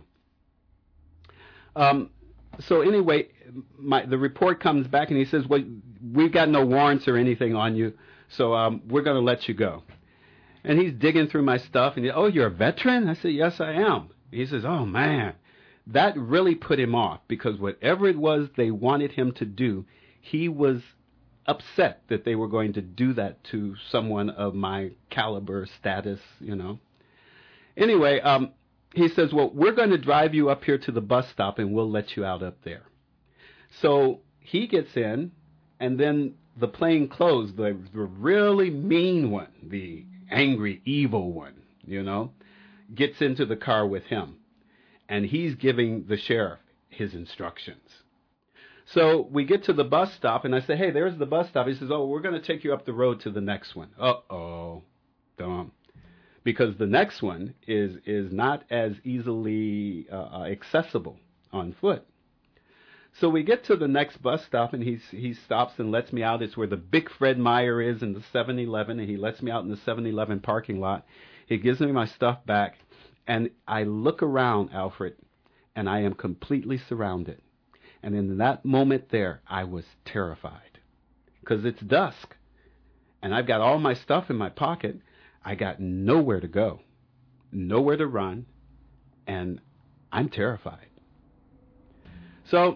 Um, so anyway, my, the report comes back, and he says, "Well, we've got no warrants or anything on you, so um, we're going to let you go." And he's digging through my stuff, and he, "Oh, you're a veteran?" I said, "Yes, I am." He says, "Oh, man." That really put him off, because whatever it was they wanted him to do, he was upset that they were going to do that to someone of my caliber, status, you know. Anyway, um, he says, "Well, we're going to drive you up here to the bus stop, and we'll let you out up there." So he gets in, and then the plain clothes, the, the really mean one, the angry, evil one, you know, gets into the car with him. And he's giving the sheriff his instructions. So we get to the bus stop, and I say, hey, there's the bus stop. He says, oh, we're going to take you up the road to the next one. Uh-oh, dumb. Because the next one is is not as easily uh, accessible on foot. So we get to the next bus stop, and he he stops and lets me out. It's where the big Fred Meyer is in the seven eleven, and he lets me out in the seven eleven parking lot. He gives me my stuff back, and I look around, Alfred, and I am completely surrounded. And in that moment there, I was terrified because it's dusk, and I've got all my stuff in my pocket. I got nowhere to go, nowhere to run, and I'm terrified. So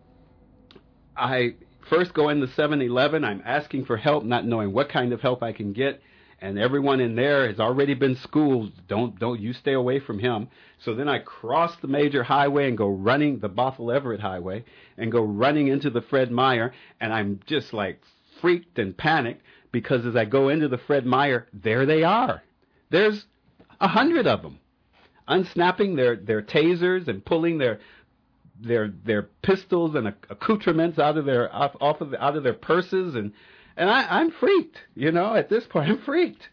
I first go in the seven eleven. I'm asking for help, not knowing what kind of help I can get. And everyone in there has already been schooled. Don't, don't you stay away from him. So then I cross the major highway and go running, the Bothell Everett Highway, and go running into the Fred Meyer. And I'm just like freaked and panicked because as I go into the Fred Meyer, there they are. There's a hundred of them, unsnapping their, their tasers and pulling their their their pistols and accoutrements out of their off, off of the, out of their purses, and and I, I'm freaked. You know, at this point, I'm freaked.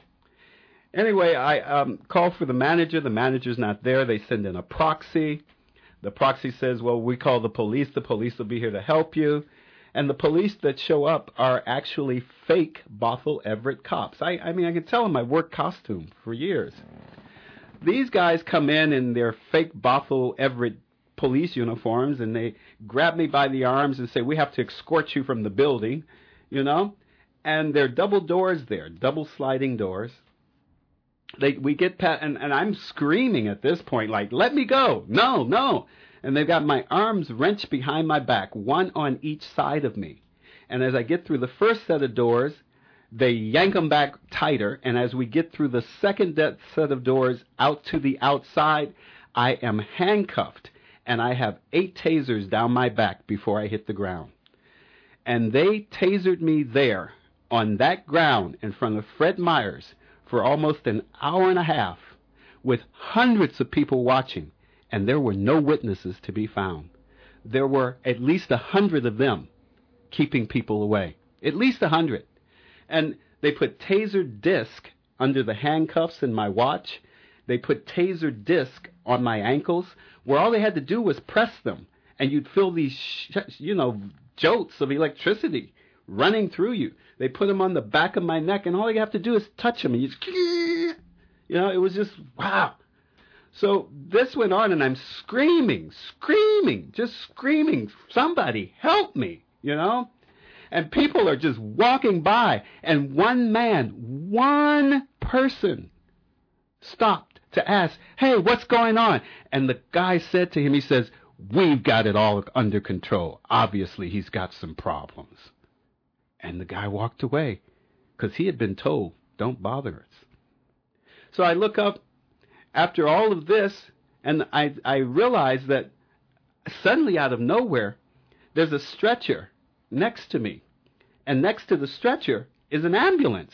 Anyway, I um, call for the manager. The manager's not there. They send in a proxy. The proxy says, well, we call the police. The police will be here to help you. And the police that show up are actually fake Bothell Everett cops. I, I mean, I can tell them I wore costume for years. These guys come in in their fake Bothell Everett police uniforms, and they grab me by the arms and say, we have to escort you from the building, you know. And there are double doors there, double sliding doors. They, we get past, and, and I'm screaming at this point, like, let me go. No, no. And they've got my arms wrenched behind my back, one on each side of me. And as I get through the first set of doors, they yank them back tighter. And as we get through the second de- set of doors out to the outside, I am handcuffed. And I have eight tasers down my back before I hit the ground. And they tasered me there on that ground in front of Fred Meyer's for almost an hour and a half with hundreds of people watching. And there were no witnesses to be found. There were at least a hundred of them keeping people away. At least a hundred. And they put taser disc under the handcuffs in my watch. They put taser disc on my ankles, where all they had to do was press them, and you'd feel these, sh- you know, jolts of electricity running through you. They put them on the back of my neck, and all you have to do is touch them, and you just, you know, it was just, wow. So this went on, and I'm screaming, screaming, just screaming, somebody help me, you know? And people are just walking by, and one man, one person stopped to ask, hey, what's going on? And the guy said to him, he says, we've got it all under control. Obviously, he's got some problems. And the guy walked away because he had been told, don't bother us. So I look up after all of this, and I, I realize that suddenly out of nowhere, there's a stretcher next to me. And next to the stretcher is an ambulance.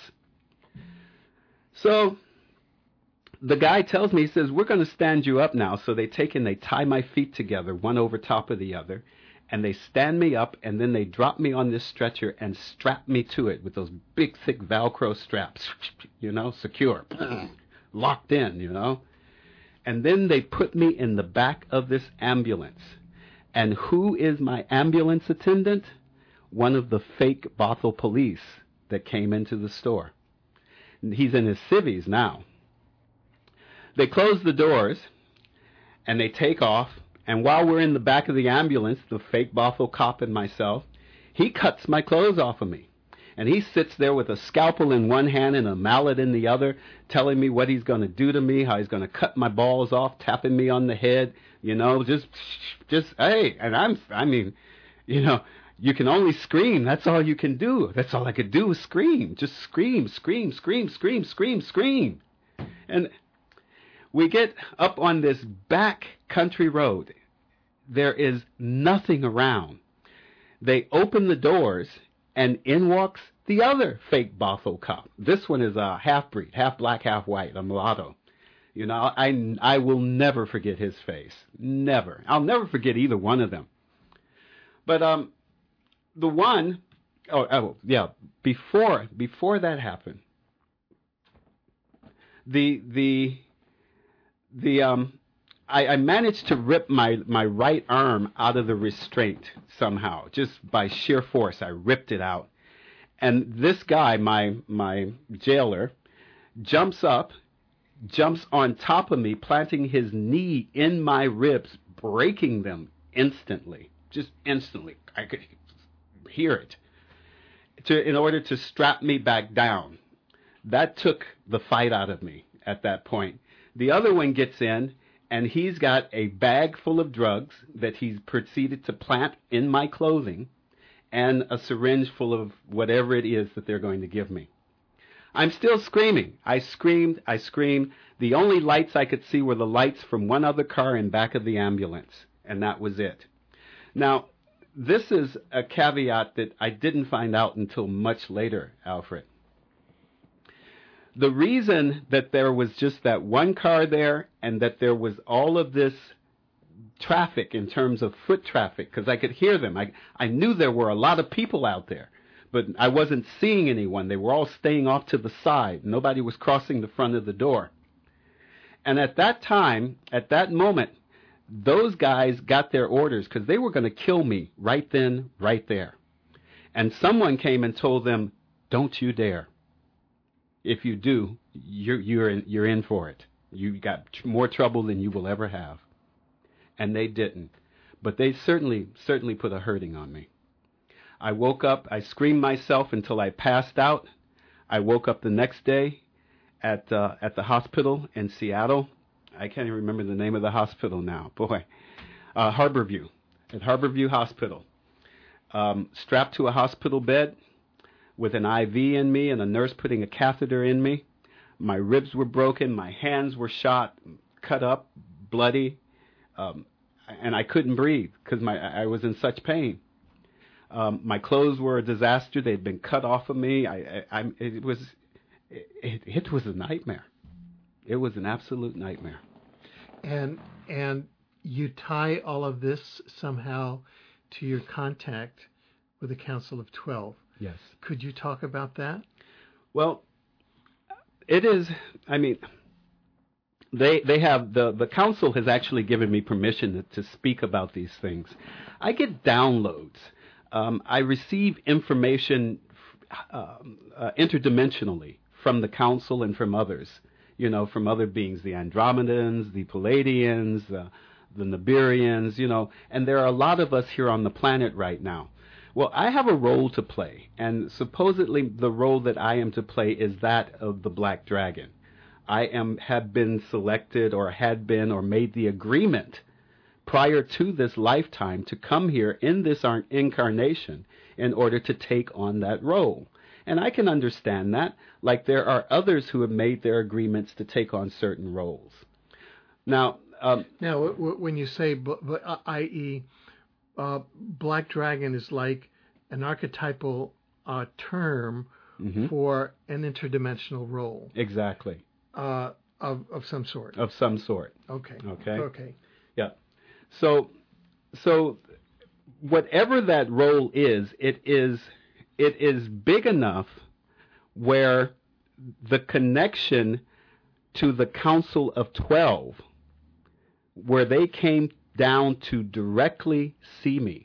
So the guy tells me, he says, we're going to stand you up now. So they take and they tie my feet together, one over top of the other, and they stand me up, and then they drop me on this stretcher and strap me to it with those big, thick Velcro straps, you know, secure, locked in, you know. And then they put me in the back of this ambulance. And who is my ambulance attendant? One of the fake Bothell police that came into the store. He's in his civvies now. They close the doors, and they take off, and while we're in the back of the ambulance, the fake Bothell cop and myself, he cuts my clothes off of me. And he sits there with a scalpel in one hand and a mallet in the other, telling me what he's going to do to me, how he's going to cut my balls off, tapping me on the head, you know, just, just, hey, and I'm, I mean, you know, you can only scream. That's all you can do. That's all I could do was scream. Just scream, scream, scream, scream, scream, scream. And we get up on this back country road. There is nothing around. They open the doors, and in walks the other fake Bothell cop. This one is a half-breed, half black, half white, a mulatto. You know, I, I will never forget his face. Never. I'll never forget either one of them. But um, the one, oh, oh yeah, before before that happened, the the the um, I, I managed to rip my my right arm out of the restraint somehow, just by sheer force. I ripped it out, and this guy, my my jailer, jumps up, jumps on top of me, planting his knee in my ribs, breaking them instantly, just instantly. I could hear it. To, in order to strap me back down. That took the fight out of me at that point. The other one gets in, and he's got a bag full of drugs that he's proceeded to plant in my clothing, and a syringe full of whatever it is that they're going to give me. I'm still screaming. I screamed, I screamed. The only lights I could see were the lights from one other car in back of the ambulance, and that was it. Now, this is a caveat that I didn't find out until much later, Alfred. The reason that there was just that one car there and that there was all of this traffic in terms of foot traffic, because I could hear them. I, I knew there were a lot of people out there, but I wasn't seeing anyone. They were all staying off to the side. Nobody was crossing the front of the door. And at that time, at that moment, those guys got their orders because they were going to kill me right then, right there. And someone came and told them, don't you dare. If you do, you're, you're, in, you're in for it. You got tr- more trouble than you will ever have. And they didn't. But they certainly, certainly put a hurting on me. I woke up, I screamed myself until I passed out. I woke up the next day at, uh, at the hospital in Seattle. I can't even remember the name of the hospital now. Boy, uh, Harborview, at Harborview Hospital. Um, strapped to a hospital bed with an I V in me and a nurse putting a catheter in me. My ribs were broken. My hands were shot, cut up, bloody. Um, and I couldn't breathe because my I was in such pain. Um, my clothes were a disaster. They'd been cut off of me. I, I, I it was it, it was a nightmare. It was an absolute nightmare. And and you tie all of this somehow to your contact with the Council of Twelve. Yes. Could you talk about that? Well, it is, I mean, they they have, the, the council has actually given me permission to, to speak about these things. I get downloads. Um, I receive information uh, uh, interdimensionally from the council and from others. You know, from other beings, the Andromedans, the Palladians, uh, the Nibirians, you know, and there are a lot of us here on the planet right now. Well, I have a role to play, and supposedly the role that I am to play is that of the Black Dragon. I am have been selected or had been or made the agreement prior to this lifetime to come here in this incarnation in order to take on that role. And I can understand that, like there are others who have made their agreements to take on certain roles. Now, um, now, w- w- when you say, b- b- that is, uh, Black Dragon is like an archetypal uh, term mm-hmm. for an interdimensional role. Exactly. Uh, of of some sort. Of some sort. Okay. Okay. Okay. Yeah. So, so whatever that role is, it is it is big enough where the connection to the Council of Twelve, where they came down to directly see me,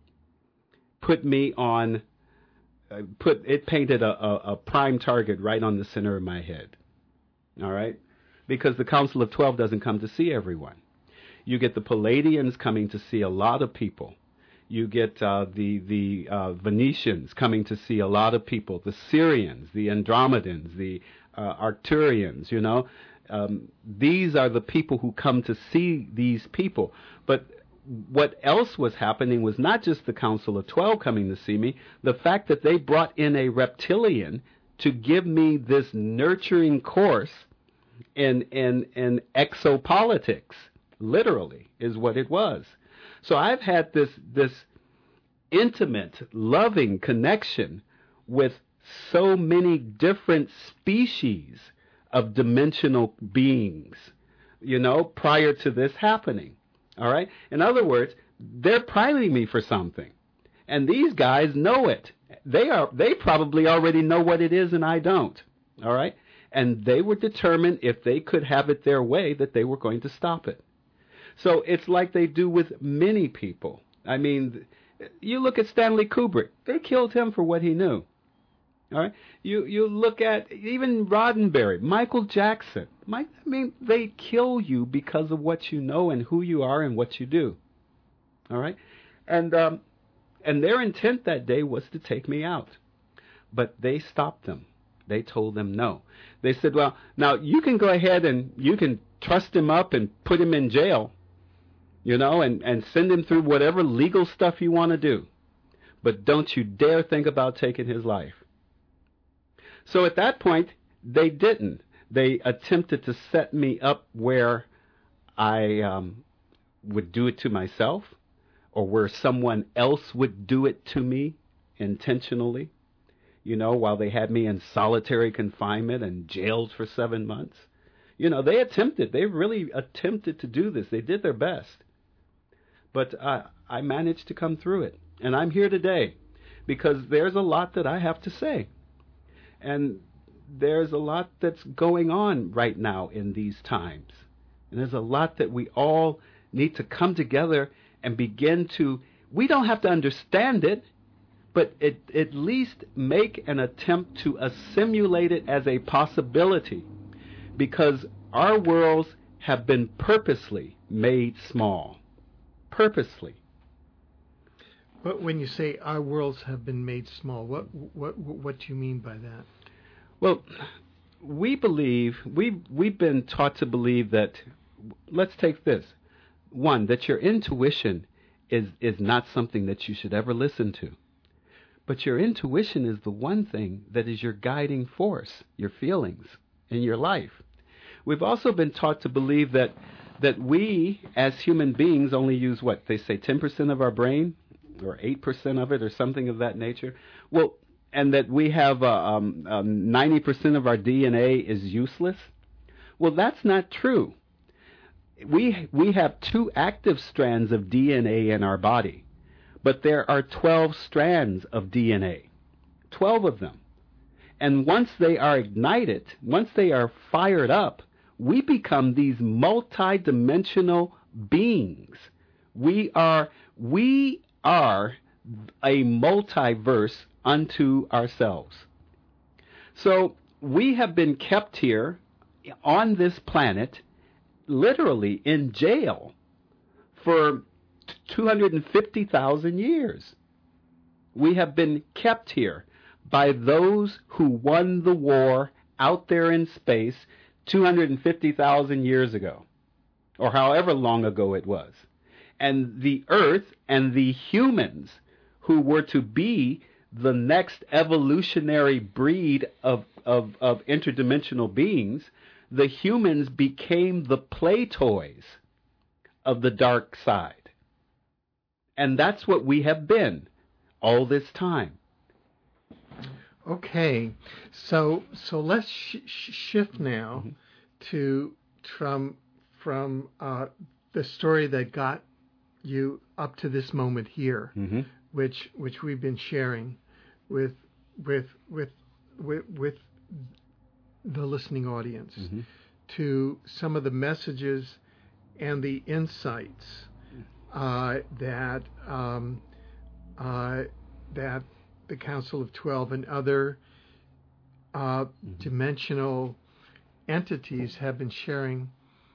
put me on, uh, put it painted a, a, a prime target right on the center of my head. All right? Because the Council of Twelve doesn't come to see everyone. You get the Palladians coming to see a lot of people. You get uh, the the uh, Venetians coming to see a lot of people. The Syrians, the Andromedans, the uh, Arcturians, you know. Um, these are the people who come to see these people. But what else was happening was not just the Council of Twelve coming to see me. The fact that they brought in a reptilian to give me this nurturing course in in in exopolitics, literally, is what it was. So I've had this this intimate, loving connection with so many different species of dimensional beings, you know, prior to this happening. All right? In other words, they're priming me for something. And these guys know it. They are they probably already know what it is and I don't. All right? And they were determined if they could have it their way that they were going to stop it. So it's like they do with many people. I mean, you look at Stanley Kubrick. They killed him for what he knew. All right? You you look at even Roddenberry, Michael Jackson. Mike, I mean, they kill you because of what you know and who you are and what you do. All right? And um, and their intent that day was to take me out. But they stopped them. They told them no. They said, well, now you can go ahead and you can trust him up and put him in jail, you know, and, and send him through whatever legal stuff you want to do. But don't you dare think about taking his life. So at that point, they didn't. They attempted to set me up where I um, would do it to myself, or where someone else would do it to me intentionally, you know, while they had me in solitary confinement and jailed for seven months. You know, they attempted. They really attempted to do this. They did their best. But uh, I managed to come through it. And I'm here today because there's a lot that I have to say. And there's a lot that's going on right now in these times. And there's a lot that we all need to come together and begin to, we don't have to understand it, but it, at least make an attempt to assimilate it as a possibility. Because our worlds have been purposely made small. Purposely. But when you say our worlds have been made small, what what what do you mean by that? Well, we believe, we've, we've been taught to believe that, let's take this. One, that your intuition is, is not something that you should ever listen to. But your intuition is the one thing that is your guiding force, your feelings, in your life. We've also been taught to believe that that we, as human beings, only use, what, they say ten percent of our brain, or eight percent of it, or something of that nature. Well, and that we have uh, um, um, ninety percent of our D N A is useless. Well, that's not true. We we have two active strands of D N A in our body, but there are twelve strands of D N A, twelve of them. And once they are ignited, once they are fired up, we become these multi-dimensional beings. We are we are a multiverse unto ourselves. So we have been kept here on this planet, literally in jail, for two hundred fifty thousand years. We have been kept here by those who won the war out there in space two hundred fifty thousand years ago, or however long ago it was. And the Earth and the humans who were to be the next evolutionary breed of, of, of interdimensional beings, the humans became the play toys of the dark side. And that's what we have been all this time. Okay, so so let's sh- shift now mm-hmm. to from from uh, the story that got you up to this moment here, mm-hmm. which which we've been sharing with with with with, with the listening audience, mm-hmm. to some of the messages and the insights uh, that um, uh, that. the Council of Twelve and other uh, mm-hmm. dimensional entities have been sharing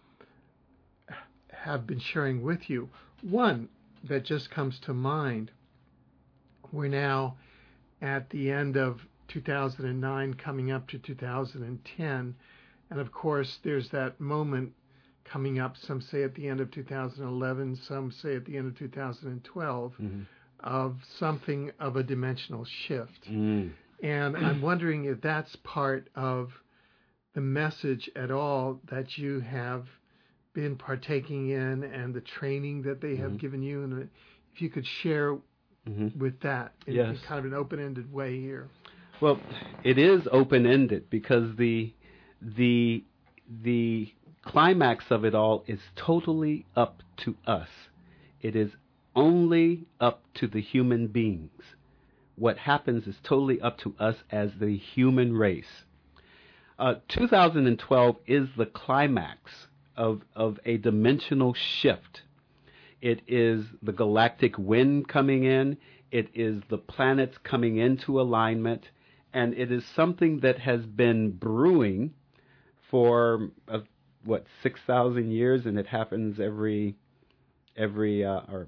have been sharing with you. One that just comes to mind, we're now at the end of two thousand nine, coming up to two thousand ten, and of course there's that moment coming up, some say at the end of two thousand eleven, some say at the end of two thousand twelve, mm-hmm. of something of a dimensional shift. Mm. And I'm wondering if that's part of the message at all that you have been partaking in and the training that they have mm-hmm. given you. And if you could share mm-hmm. with that in, yes. in kind of an open-ended way here. Well, it is open-ended because the the the climax of it all is totally up to us. It is only up to the human beings. What happens is totally up to us as the human race. Uh, two thousand twelve is the climax of of a dimensional shift. It is the galactic wind coming in. It is the planets coming into alignment. And it is something that has been brewing for, uh, what, six thousand years, and it happens every, every uh, or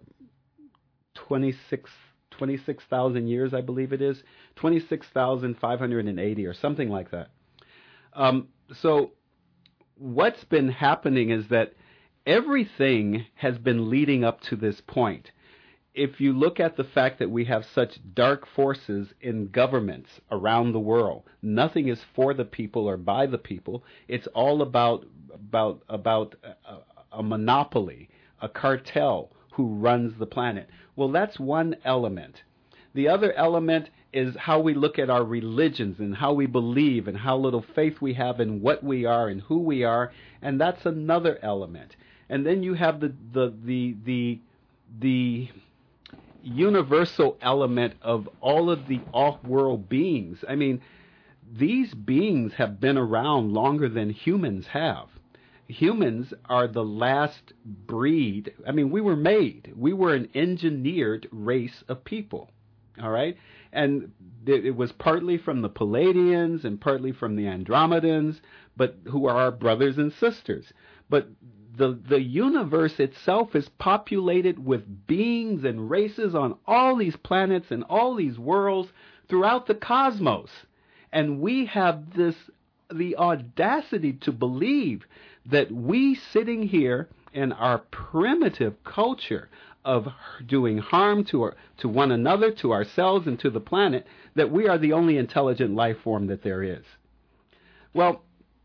twenty-six thousand years, I believe it is, twenty-six thousand five hundred eighty or something like that. Um, so what's been happening is that everything has been leading up to this point. If you look at the fact that we have such dark forces in governments around the world, nothing is for the people or by the people. It's all about about about a, a monopoly, a cartel who runs the planet. Well, that's one element. The other element is how we look at our religions and how we believe and how little faith we have in what we are and who we are, and that's another element. And then you have the the the the the universal element of all of the off-world beings. I mean, these beings have been around longer than humans have. Humans are the last breed. I mean, we were made. We were an engineered race of people. All right? And it was partly from the Palladians and partly from the Andromedans, but who are our brothers and sisters. But the the universe itself is populated with beings and races on all these planets and all these worlds throughout the cosmos. And we have this the audacity to believe that we sitting here in our primitive culture of doing harm to our, to one another, to ourselves, and to the planet, that we are the only intelligent life form that there is. Well,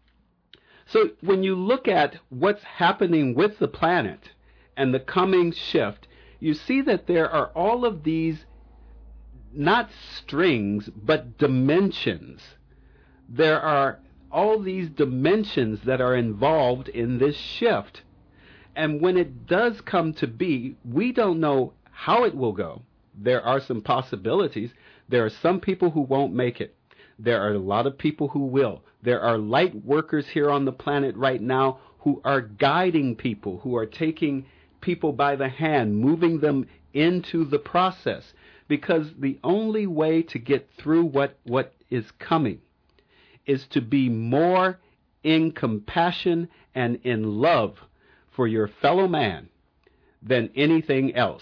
so when you look at what's happening with the planet and the coming shift, you see that there are all of these, not strings, but dimensions. There are all these dimensions that are involved in this shift. And when it does come to be, we don't know how it will go. There are some possibilities. There are some people who won't make it. There are a lot of people who will. There are light workers here on the planet right now who are guiding people, who are taking people by the hand, moving them into the process. Because the only way to get through what, what is coming is to be more in compassion and in love for your fellow man than anything else.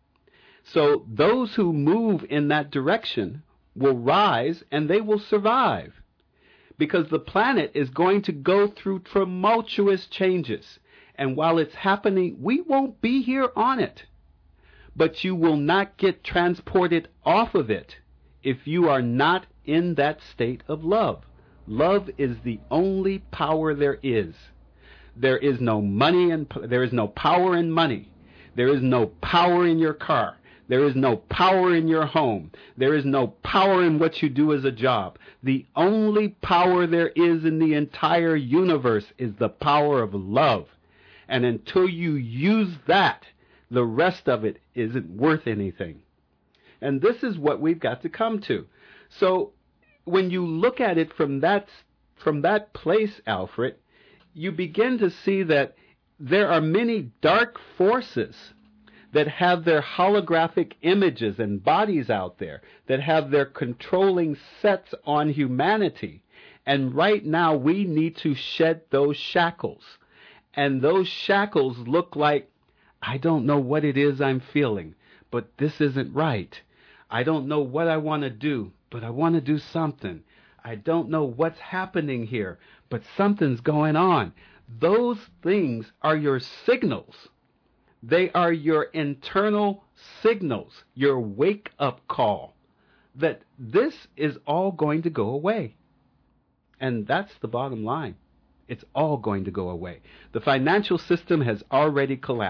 So those who move in that direction will rise and they will survive, because the planet is going to go through tumultuous changes. And while it's happening, we won't be here on it. But you will not get transported off of it if you are not in that state of love. Love is the only power there is. There is no money and there is no power in money. There is no power in your car. There is no power in your home. There is no power in what you do as a job. The only power there is in the entire universe is the power of love. And until you use that, the rest of it isn't worth anything. And this is what we've got to come to. So when you look at it from that, from that place, Alfred, you begin to see that there are many dark forces that have their holographic images and bodies out there, that have their controlling sets on humanity. And right now we need to shed those shackles. And those shackles look like, I don't know what it is I'm feeling, but this isn't right. I don't know what I want to do, but I want to do something. I don't know what's happening here, but something's going on. Those things are your signals. They are your internal signals, your wake-up call, that this is all going to go away. And that's the bottom line. It's all going to go away. The financial system has already collapsed.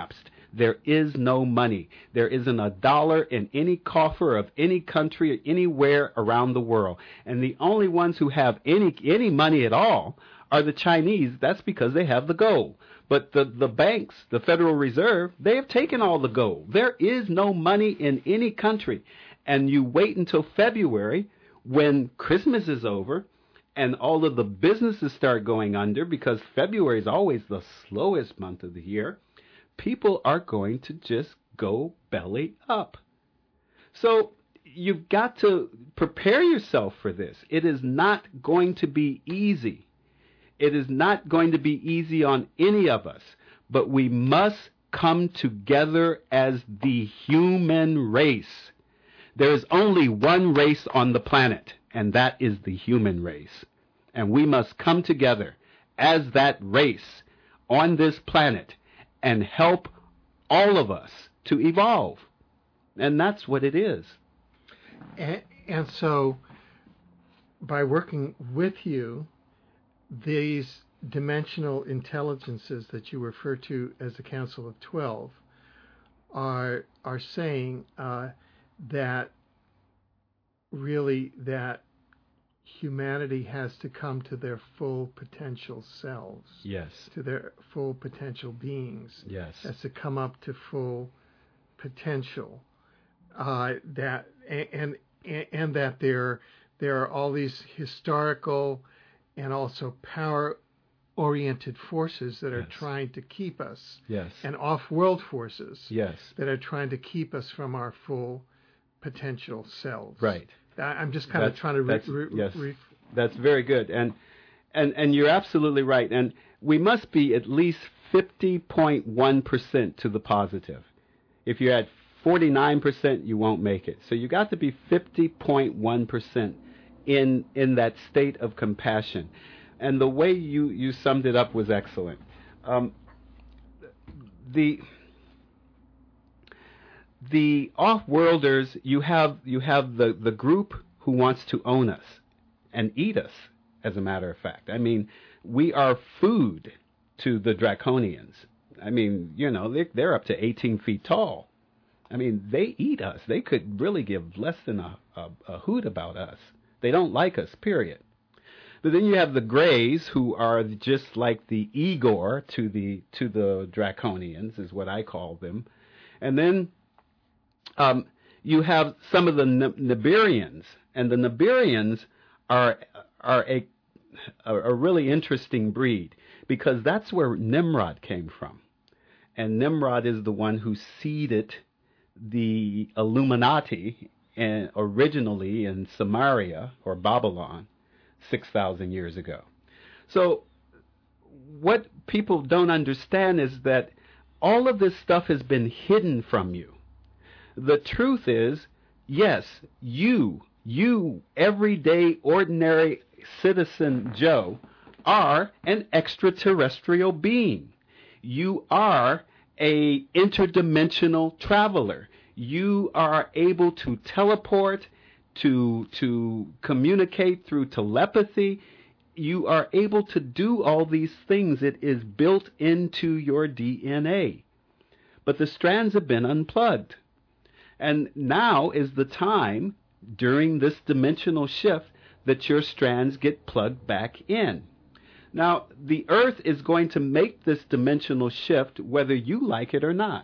There is no money. There isn't a dollar in any coffer of any country or anywhere around the world. And the only ones who have any any money at all are the Chinese. That's because they have the gold. But the, the banks, the Federal Reserve, they have taken all the gold. There is no money in any country. And you wait until February when Christmas is over and all of the businesses start going under, because February is always the slowest month of the year. People are going to just go belly up. So you've got to prepare yourself for this. It is not going to be easy. It is not going to be easy on any of us, but we must come together as the human race. There is only one race on the planet, and that is the human race. And we must come together as that race on this planet and help all of us to evolve. And that's what it is. And, and so, by working with you, these dimensional intelligences that you refer to as the Council of Twelve are are saying uh, that really that humanity has to come to their full potential selves. Yes. To their full potential beings. Yes. Has to come up to full potential. Uh, that and, and and that there there are all these historical and also power-oriented forces that are yes. trying to keep us. Yes. And off-world forces. Yes. That are trying to keep us from our full potential selves. Right. I'm just kind that's, of trying to... Re- that's, re- yes, re- that's very good. And, and, and you're absolutely right. And we must be at least fifty point one percent to the positive. If you're at forty-nine percent, you won't make it. So you got to be fifty point one percent in in that state of compassion. And the way you, you summed it up was excellent. Um, the... The off-worlders, you have you have the, the group who wants to own us and eat us, as a matter of fact. I mean, we are food to the Draconians. I mean, you know, they're, they're up to eighteen feet tall. I mean, they eat us. They could really give less than a, a, a hoot about us. They don't like us, period. But then you have the Greys, who are just like the Igor to the to the Draconians, is what I call them. And then Um, you have some of the N- Nibirians, and the Nibirians are are a a really interesting breed, because that's where Nimrod came from, and Nimrod is the one who seeded the Illuminati, and originally in Samaria or Babylon, six thousand years ago. So, what people don't understand is that all of this stuff has been hidden from you. The truth is, yes, you, you, everyday, ordinary citizen Joe, are an extraterrestrial being. You are a interdimensional traveler. You are able to teleport, to, to communicate through telepathy. You are able to do all these things. It is built into your D N A. But the strands have been unplugged. And now is the time, during this dimensional shift, that your strands get plugged back in. Now, the Earth is going to make this dimensional shift whether you like it or not.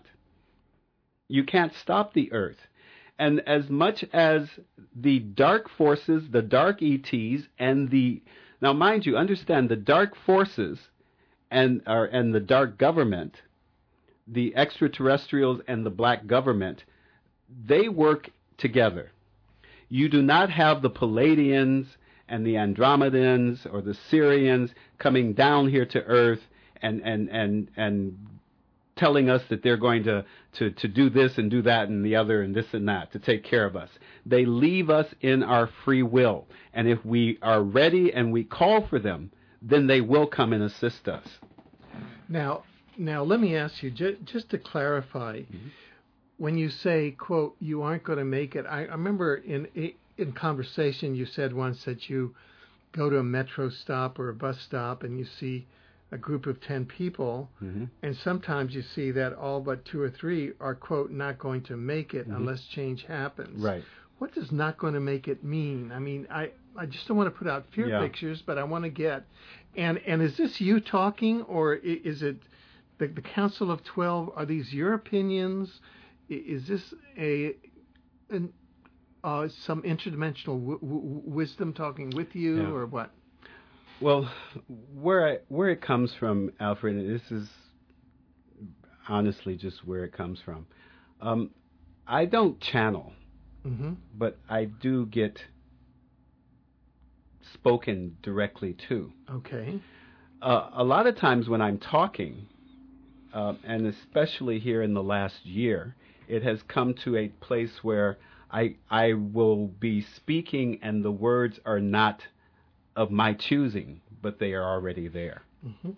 You can't stop the Earth. And as much as the dark forces, the dark E Ts, and the... Now, mind you, understand, the dark forces and, or, and the dark government, the extraterrestrials and the black government, they work together. You do not have the Palladians and the Andromedans or the Syrians coming down here to Earth and and and and telling us that they're going to, to, to do this and do that and the other and this and that to take care of us. They leave us in our free will. And if we are ready and we call for them, then they will come and assist us. Now, now let me ask you, ju- just to clarify, mm-hmm. when you say, quote, you aren't going to make it, I, I remember in in conversation you said once that you go to a metro stop or a bus stop and you see a group of ten people, Mm-hmm. and sometimes you see that all but two or three are, quote, not going to make it Mm-hmm. unless change happens. Right. What does not going to make it mean? I mean, I, I just don't want to put out fear Yeah. pictures, but I want to get, and, and is this you talking, or i- is it the, the Council of Twelve? Are these your opinions? I- Is this a, an, uh, some interdimensional w- w- wisdom talking with you, Yeah. or what? Well, where I, where it comes from, Alfred, and this is honestly just where it comes from. Um, I don't channel, Mm-hmm. but I do get spoken directly to. Okay. Uh, a lot of times when I'm talking, uh, and especially here in the last year, it has come to a place where I I will be speaking and the words are not of my choosing, but they are already there. Mm-hmm.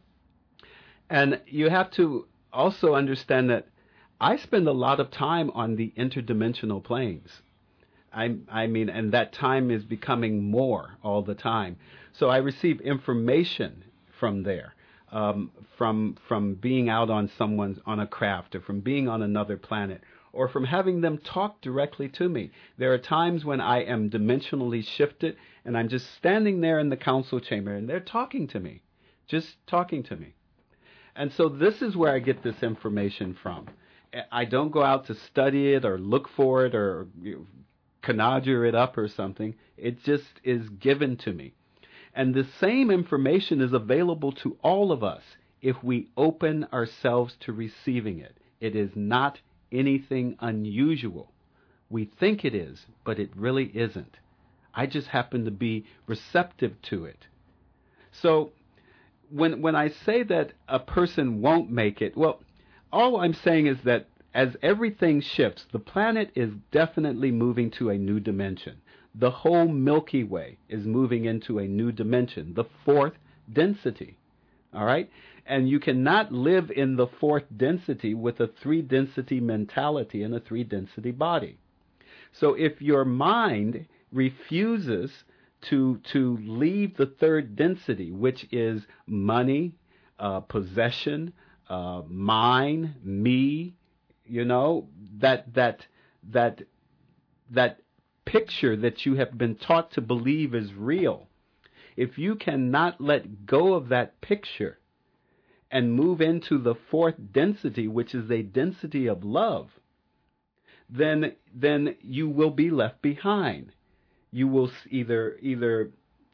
And you have to also understand that I spend a lot of time on the interdimensional planes. I, I mean, and that time is becoming more all the time. So I receive information from there, um, from from being out on someone's on a craft, or from being on another planet, or from having them talk directly to me. There are times when I am dimensionally shifted, and I'm just standing there in the council chamber, and they're talking to me, just talking to me. And so this is where I get this information from. I don't go out to study it or look for it or you know, conjure it up or something. It just is given to me. And the same information is available to all of us if we open ourselves to receiving it. It is not anything unusual. We think it is, but it really isn't. I just happen to be receptive to it. So when when I say that a person won't make it, well, all I'm saying is that as everything shifts, the planet is definitely moving to a new dimension. The whole Milky Way is moving into a new dimension, the fourth density. All right? And you cannot live in the fourth density with a three density mentality and a three density body. So if your mind refuses to to leave the third density, which is money, uh, possession, uh, mine, me, you know, that that that that picture that you have been taught to believe is real. If you cannot let go of that picture and move into the fourth density, which is a density of love, then then you will be left behind. You will either either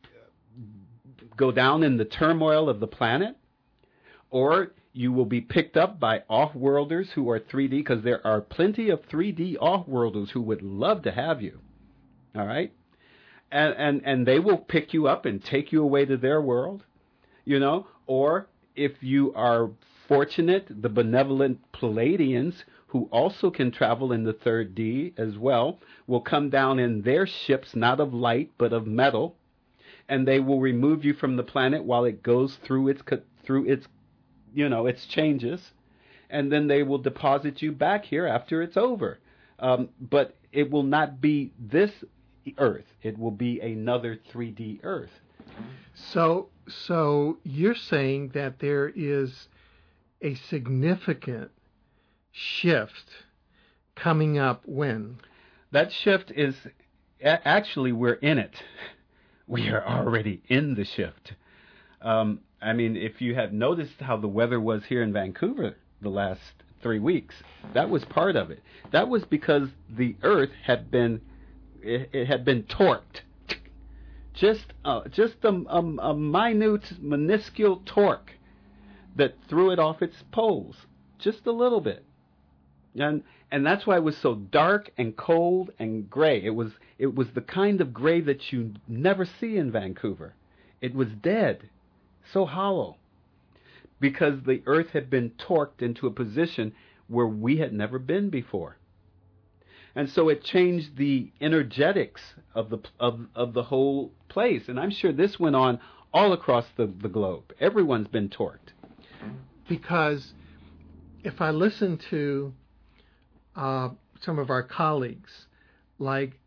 go down in the turmoil of the planet, or you will be picked up by off-worlders who are three D, because there are plenty of three D off-worlders who would love to have you. All right? And, and and they will pick you up and take you away to their world, you know, or if you are fortunate, the benevolent Pleiadians, who also can travel in the third D as well, will come down in their ships, not of light, but of metal, and they will remove you from the planet while it goes through its, through its, you know, its changes, and then they will deposit you back here after it's over. Um, but it will not be this Earth. It will be another three D Earth. So, so you're saying that there is a significant shift coming up when? That shift is, a- actually, we're in it. We are already in the shift. Um, I mean, if you have noticed how the weather was here in Vancouver the last three weeks, that was part of it. That was because the Earth had been, it, it had been torqued. Just, uh, just a, a, a minute, minuscule torque that threw it off its poles, just a little bit. And and that's why it was so dark and cold and gray. It was it was the kind of gray that you never see in Vancouver. It was dead, so hollow, because the Earth had been torqued into a position where we had never been before. And so it changed the energetics of the of of the whole place. And I'm sure this went on all across the, the globe. Everyone's been torqued. Because if I listen to uh, some of our colleagues, like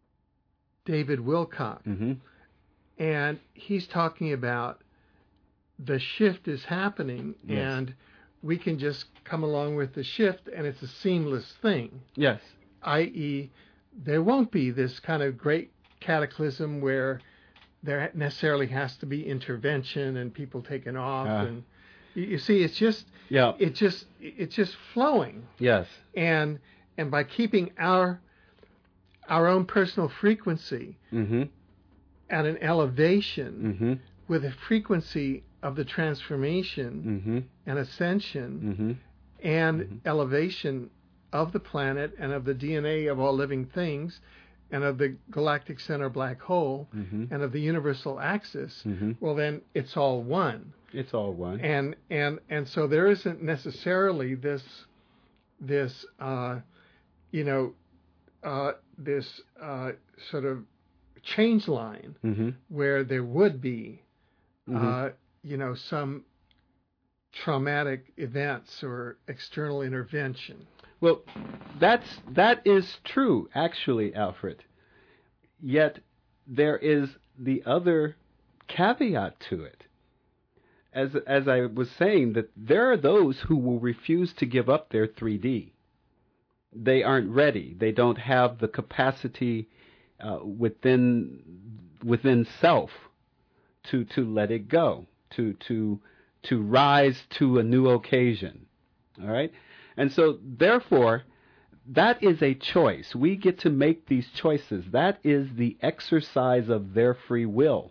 David Wilcock, Mm-hmm. and he's talking about the shift is happening, Yes. and we can just come along with the shift, and it's a seamless thing. Yes. that is, there won't be this kind of great cataclysm where there necessarily has to be intervention and people taken off, Uh. and you, you see, it's just Yeah. it just it's just flowing, Yes. and and by keeping our our own personal frequency Mm-hmm. at an elevation Mm-hmm. with a frequency of the transformation Mm-hmm. and ascension Mm-hmm. and Mhm. elevation of the planet and of the D N A of all living things and of the galactic center black hole Mm-hmm. and of the universal axis, Mm-hmm. well, then it's all one. It's all one. And and and so there isn't necessarily this this uh, you know uh, this uh, sort of change line Mm-hmm. where there would be Mm-hmm. uh, you know some traumatic events or external intervention. Well, that's that is true, actually, Alfred. Yet there is the other caveat to it. As as I was saying, that there are those who will refuse to give up their three D. They aren't ready. They don't have the capacity uh, within within self to to let it go, to to to rise to a new occasion. All right? And so therefore, that is a choice. We get to make these choices. That is the exercise of their free will.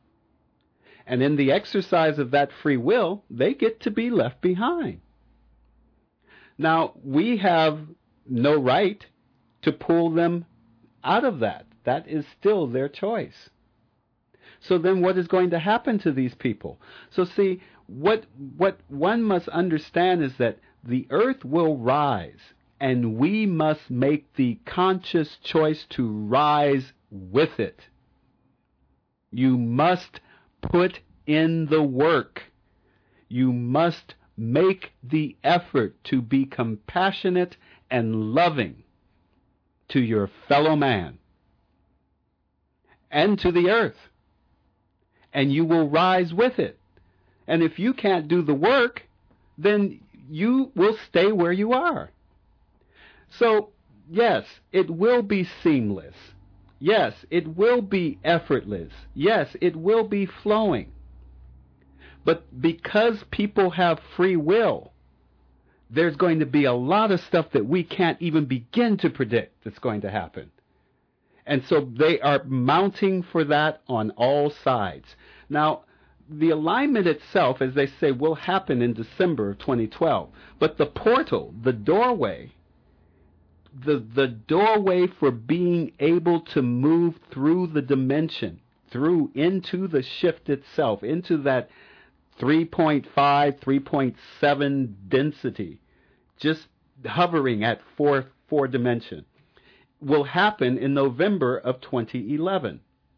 And in the exercise of that free will, they get to be left behind. Now, we have no right to pull them out of that. That is still their choice. So then what is going to happen to these people? So see, what what one must understand is that the earth will rise, and we must make the conscious choice to rise with it. You must put in the work. You must make the effort to be compassionate and loving to your fellow man and to the earth. And you will rise with it. And if you can't do the work, then you will stay where you are. So, yes, it will be seamless. Yes, it will be effortless. Yes, it will be flowing. But because people have free will, there's going to be a lot of stuff that we can't even begin to predict that's going to happen. And so they are mounting for that on all sides. Now, the alignment itself, as they say, will happen in December of twenty twelve. But the portal, the doorway, the, the doorway for being able to move through the dimension, through into the shift itself, into that three point five, three point seven density, just hovering at four, four dimension, will happen in November of twenty eleven.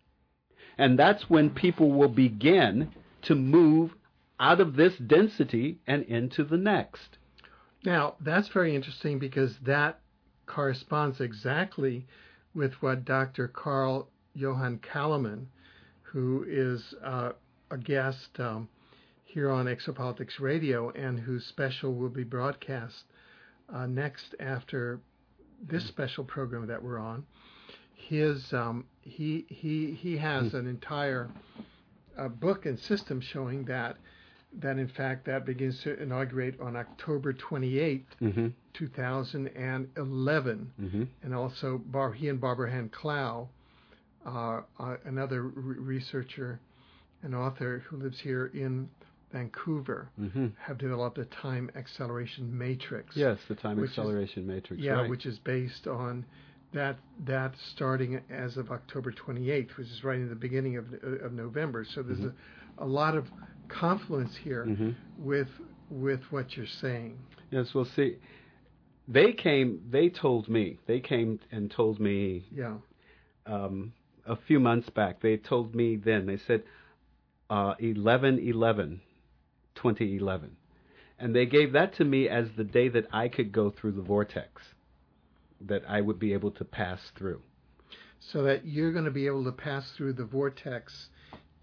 And that's when people will begin to move out of this density and into the next. Now, that's very interesting because that corresponds exactly with what Doctor Carl Johan Kalaman, who is uh, a guest um, here on Exopolitics Radio and whose special will be broadcast uh, next after this special program that we're on. His um, he he he has an entire uh, book and system showing that that in fact that begins to inaugurate on October twenty-eighth, Mm-hmm. two thousand eleven, Mm-hmm. and also Bar, he and Barbara Han Clow, uh, uh, another re- researcher and author who lives here in Vancouver, Mm-hmm. have developed a time acceleration matrix. Yes, the time Which is- acceleration matrix. Yeah, right. which is based on that that starting as of October twenty-eighth, which is right in the beginning of of November. So there's Mm-hmm. a, a lot of confluence here Mm-hmm. with with what you're saying. Yes, we'll see. They came, they told me, they came and told me Yeah. um, a few months back, they told me then, they said uh, eleven eleven, twenty eleven. And they gave that to me as the day that I could go through the vortex, that I would be able to pass through. So that you're going to be able to pass through the vortex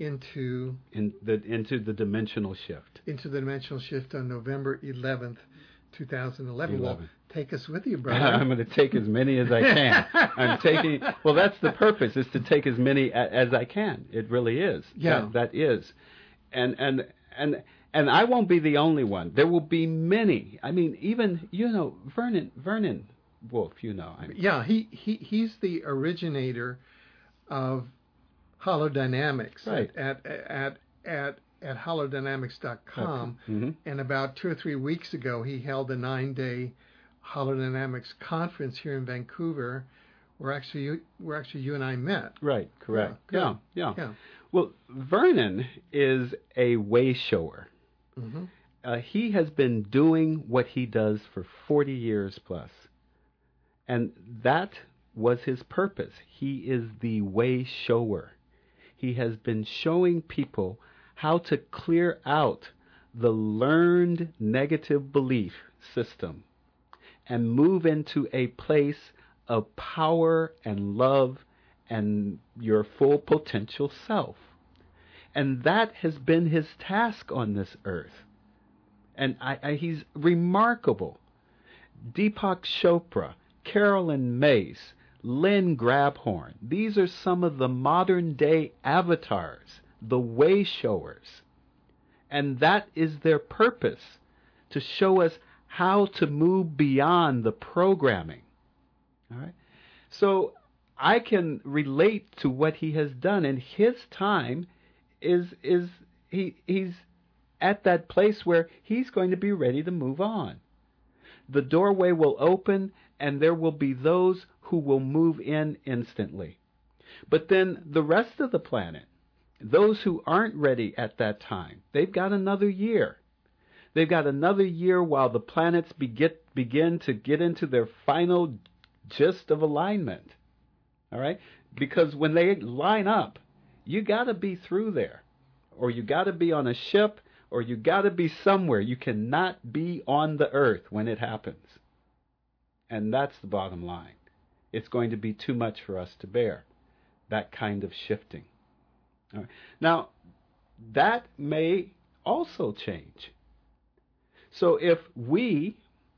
into in the into the dimensional shift. Into the dimensional shift on November eleventh, twenty eleven. eleven. Well, take us with you, brother. I'm going to take as many as I can. I'm taking. Well, that's the purpose: is to take as many a, as I can. It really is. Yeah, that, that is, and and and and I won't be the only one. There will be many. I mean, even you know, Vernon Vernon Wolf. You know. I mean, yeah, he he he's the originator of holodynamics right. at at at at, at holodynamics dot com. Okay. Mm-hmm. And about two or three weeks ago, he held a nine-day holodynamics conference here in Vancouver, where actually you, where actually you and I met. Right. Correct. Yeah. Yeah. Yeah. yeah. Well, Vernon is a way shower. Mm-hmm. Uh, he has been doing what he does for forty years plus, and that was his purpose. He is the way shower. He has been showing people how to clear out the learned negative belief system and move into a place of power and love and your full potential self. And that has been his task on this earth. And I, I, he's remarkable. Deepak Chopra, Carolyn Mace, Lynn Grabhorn. These are some of the modern day avatars, the way showers. And that is their purpose, to show us how to move beyond the programming. All right? So I can relate to what he has done, and his time is is he he's at that place where he's going to be ready to move on. The doorway will open, and there will be those who will move in instantly. But then the rest of the planet, those who aren't ready at that time, they've got another year. They've got another year while the planets begin, begin to get into their final gist of alignment. All right? Because when they line up, you got to be through there. Or you got to be on a ship, or you got to be somewhere. You cannot be on the earth when it happens. And that's the bottom line. It's going to be too much for us to bear, that kind of shifting. All right. Now, that may also change. So if we,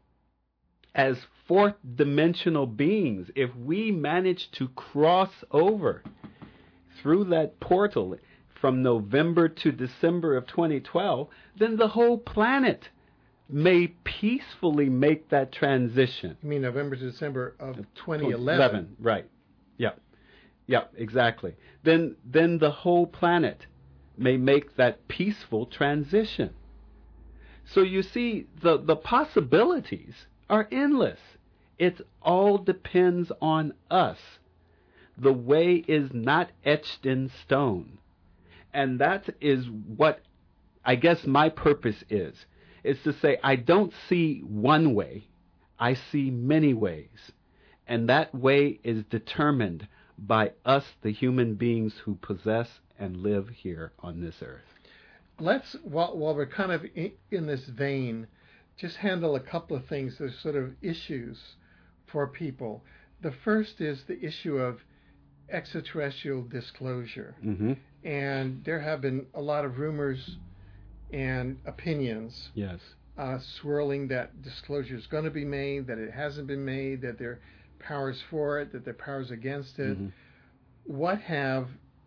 as fourth dimensional beings, if we manage to cross over through that portal from November to December of twenty twelve, then the whole planet may peacefully make that transition. You mean November to December of twenty eleven? eleven, right. Yeah. Yeah, exactly. Then then the whole planet may make that peaceful transition. So you see, the, the possibilities are endless. It all depends on us. The way is not etched in stone. And that is what I guess my purpose is. Is to say, I don't see one way. I see many ways. And that way is determined by us, the human beings who possess and live here on this earth. Let's, while, while we're kind of in, in this vein, just handle a couple of things that are sort of issues for people. The first is the issue of extraterrestrial disclosure. Mm-hmm. And there have been a lot of rumors and opinions Yes. uh, swirling that disclosure is going to be made, that it hasn't been made, that there are powers for it, that there are powers against it. Mm-hmm. What have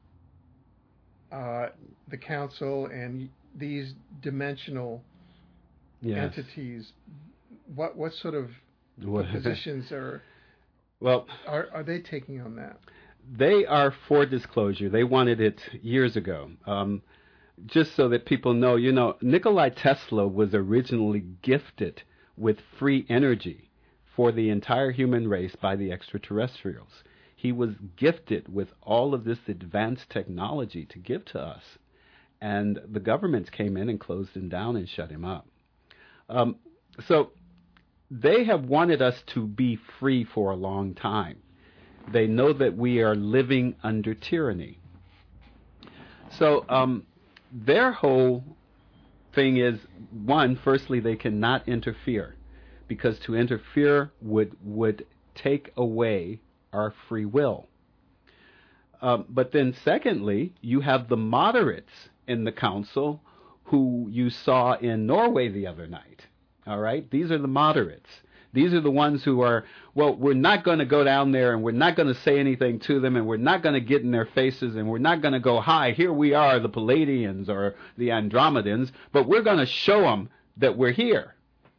uh, the council and these dimensional Yes. entities, what what sort of What- positions are, Well, are are they taking on that? they are for disclosure. They wanted it years ago. Um, just so that people know, you know, Nikola Tesla was originally gifted with free energy for the entire human race by the extraterrestrials. He was gifted with all of this advanced technology to give to us. And the governments came in and closed him down and shut him up. Um, so they have wanted us to be free for a long time. They know that we are living under tyranny. So um, their whole thing is, one, firstly, they cannot interfere, because to interfere would would take away our free will. Um, but then, secondly, you have the moderates in the council who you saw in Norway the other night. All right? These are the moderates. These are the ones who are, well, we're not going to go down there and we're not going to say anything to them and we're not going to get in their faces and we're not going to go, hi, here we are, the Palladians or the Andromedans, but we're going to show them that we're here.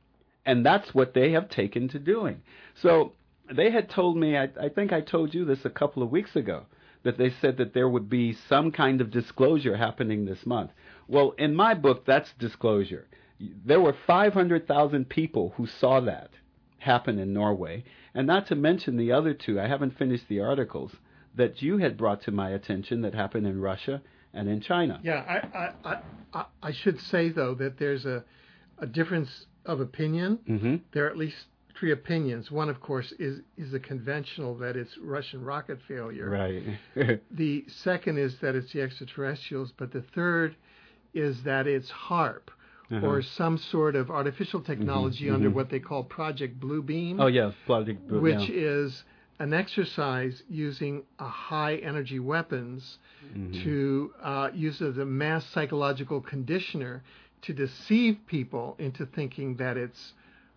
And that's what they have taken to doing. So they had told me, I, I think I told you this a couple of weeks ago, that they said that there would be some kind of disclosure happening this month. Well, in my book, that's disclosure. There were five hundred thousand people who saw that happen in Norway, and not to mention the other two, I haven't finished the articles, that you had brought to my attention that happened in Russia and in China. Yeah, I I, I, I should say, though, that there's a, a difference of opinion. Mm-hmm. There are at least three opinions. One, of course, is, is the conventional, that it's Russian rocket failure. Right. The second is that it's the extraterrestrials, but the third is that it's HAARP, uh-huh. or some sort of artificial technology mm-hmm. under mm-hmm. what they call Project Bluebeam. Oh, yeah, Project Blue, which yeah. is an exercise using a high-energy weapons mm-hmm. to uh, use as a mass psychological conditioner to deceive people into thinking that it's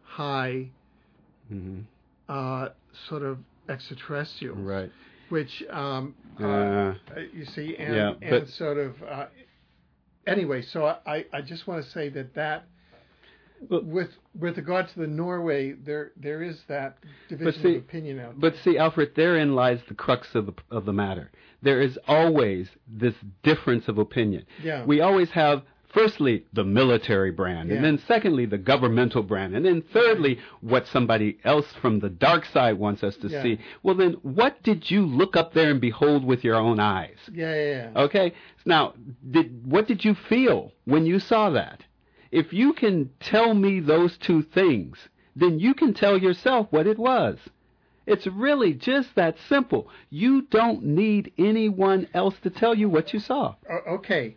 high mm-hmm. uh, sort of extraterrestrials. Right. Which, um, uh, uh, you see, and, yeah, and sort of... Uh, Anyway, so I, I just want to say that that well, with with regard to the Norway, there there is that division see, of opinion out there. But see, Alfred, therein lies the crux of the of the matter. There is always this difference of opinion. Yeah. We always have, firstly, the military brand, yeah. and then secondly, the governmental brand, and then thirdly, what somebody else from the dark side wants us to yeah. see. Well, then, what did you look up there and behold with your own eyes? Yeah, yeah, yeah. Okay? Now, did what did you feel when you saw that? If you can tell me those two things, then you can tell yourself what it was. It's really just that simple. You don't need anyone else to tell you what you saw. Uh, okay.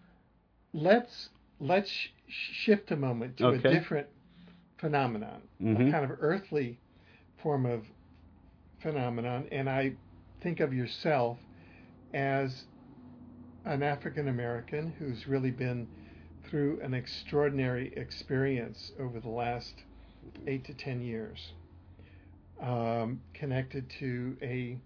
Let's let's sh- shift a moment to okay. a different phenomenon, mm-hmm. a kind of earthly form of phenomenon, and I think of yourself as an African American who's really been through an extraordinary experience over the last eight to ten years, um, connected to a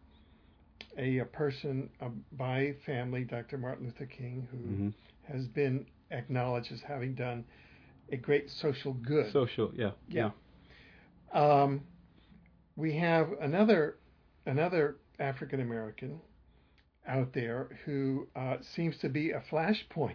a, a person uh, by family, Doctor Martin Luther King, who mm-hmm. has been acknowledged as having done a great social good. Social, yeah, yeah. yeah. Um, we have another another African American out there who uh, seems to be a flashpoint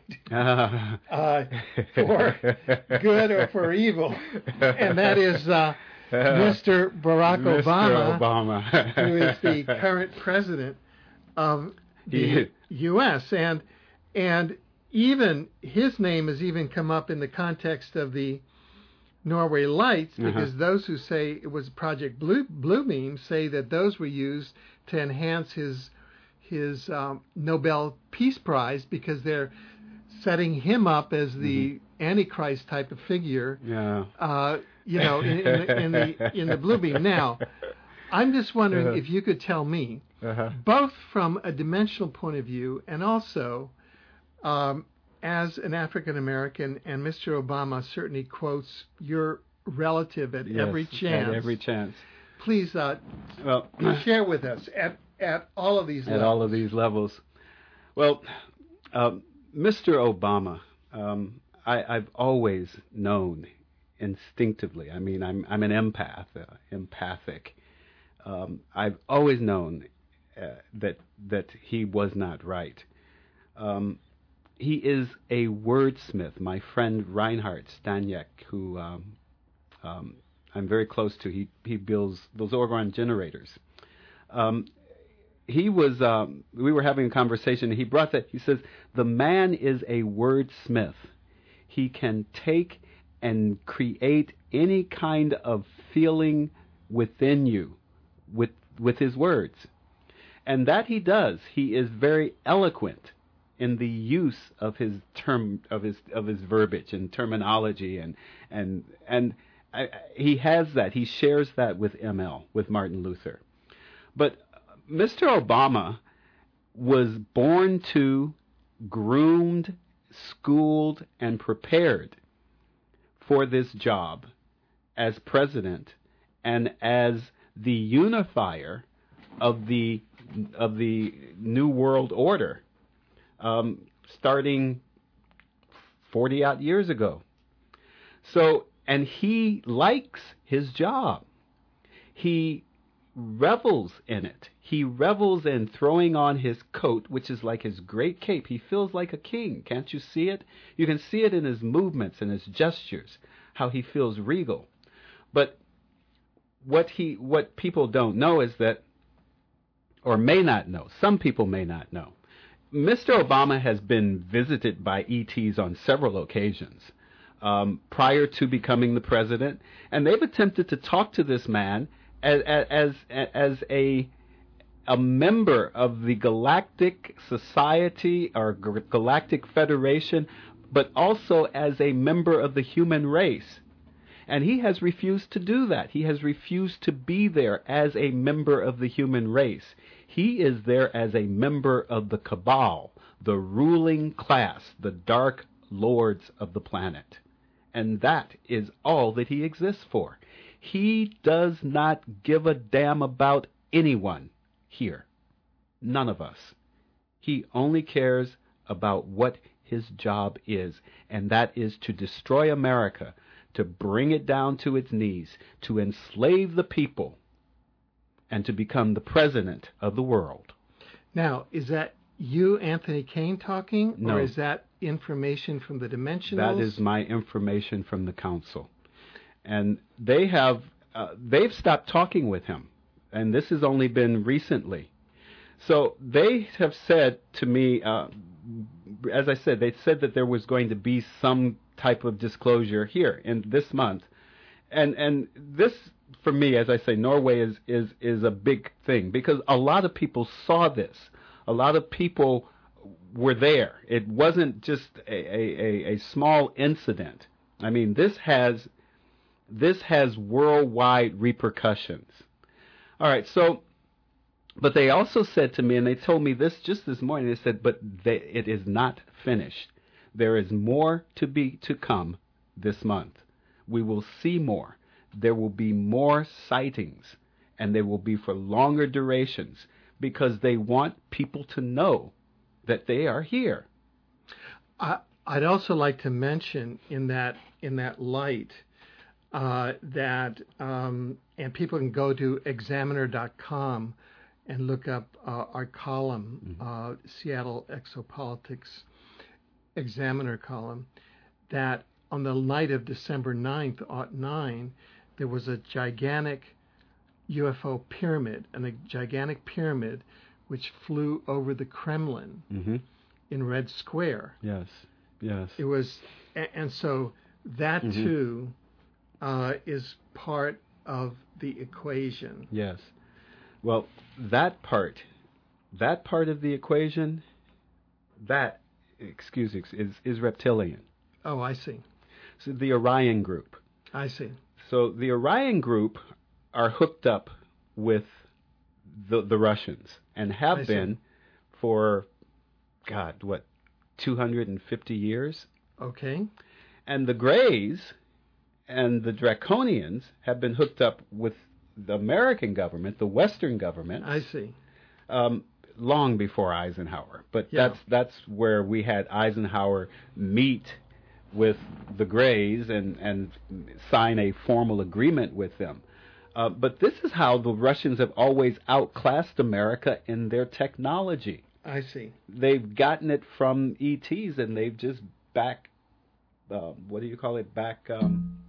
uh, for good or for evil, and that is uh, Mister Barack Mister Obama, Obama. who is the current president of the U S and and even his name has even come up in the context of the Norway Lights, because uh-huh. those who say it was Project Blue Bluebeam say that those were used to enhance his his um, Nobel Peace Prize, because they're setting him up as the mm-hmm. Antichrist type of figure. Yeah. Uh, you know, in, in, the, in the in the Bluebeam. Now, I'm just wondering uh-huh. if you could tell me, uh-huh. both from a dimensional point of view and also um, as an African American, and Mister Obama certainly quotes your relative at yes, every chance. At every chance. Please uh, well, share with us at at all of these at levels. all of these levels. Well, um, Mister Obama, um, I, I've always known instinctively. I mean, I'm I'm an empath, uh, empathic. Um, I've always known uh, that that he was not right. Um, he is a wordsmith. My friend Reinhard Stanyek, who um, um, I'm very close to, he he builds those Orgon generators. Um, he was. Um, we were having a conversation. And he brought that. He says the man is a wordsmith. He can take and create any kind of feeling within you with with his words, and that he does. He is very eloquent in the use of his term of his of his verbiage and terminology, and and and I, he has that. He shares that with M L, with Martin Luther. But Mister Obama was born to, groomed, schooled, and prepared for this job as president and as the unifier of the of the New World Order, um, starting forty odd years ago. So, and he likes his job. He revels in it. He revels in throwing on his coat, which is like his great cape. He feels like a king. Can't you see it? You can see it in his movements and his gestures, how he feels regal. But what he, what people don't know is that, or may not know, some people may not know, Mister Obama has been visited by E Ts on several occasions um, prior to becoming the president, and they've attempted to talk to this man as as as a a member of the Galactic Society or G- Galactic Federation, but also as a member of the human race. And he has refused to do that. He has refused to be there as a member of the human race. He is there as a member of the cabal, the ruling class, the dark lords of the planet. And that is all that he exists for. He does not give a damn about anyone here. None of us. He only cares about what his job is, and that is to destroy America, to bring it down to its knees, to enslave the people, and to become the president of the world. Now, is that you, Anthony Kane, talking, No. or is that information from the Dimensionals? That is my information from the council. And they have, uh, they've stopped talking with him, and this has only been recently. So they have said to me, uh, as I said, they said that there was going to be some type of disclosure here in this month. And and this, for me, as I say, Norway is, is, is a big thing because a lot of people saw this. A lot of people were there. It wasn't just a, a, a small incident. I mean, this has this has worldwide repercussions. All right, so, but they also said to me, and they told me this just this morning, they said, but they, it is not finished. There is more to be to come this month. We will see more. There will be more sightings, and they will be for longer durations because they want people to know that they are here. I, I'd also like to mention in that in that light uh, that, um, and people can go to examiner dot com and look up uh, our column, mm-hmm. uh, Seattle Exopolitics Examiner column, that on the night of December ninth, oh nine, there was a gigantic U F O pyramid, and a gigantic pyramid which flew over the Kremlin mm-hmm. in Red Square. Yes, yes. It was, and so that mm-hmm. too uh, is part of the equation. Yes. Well, that part, that part of the equation, that, excuse me, is, is reptilian. Oh, I see. So the Orion group. I see. So the Orion group are hooked up with the the Russians and have I been see. for, God, what, two hundred fifty years? Okay. And the Greys and the Draconians have been hooked up with the American government, the Western government. I see. Um, long before Eisenhower. But yeah. that's that's where we had Eisenhower meet with the Greys and, and sign a formal agreement with them. Uh, but this is how the Russians have always outclassed America in their technology. I see. They've gotten it from E Ts, and they've just back, uh, what do you call it, back, um,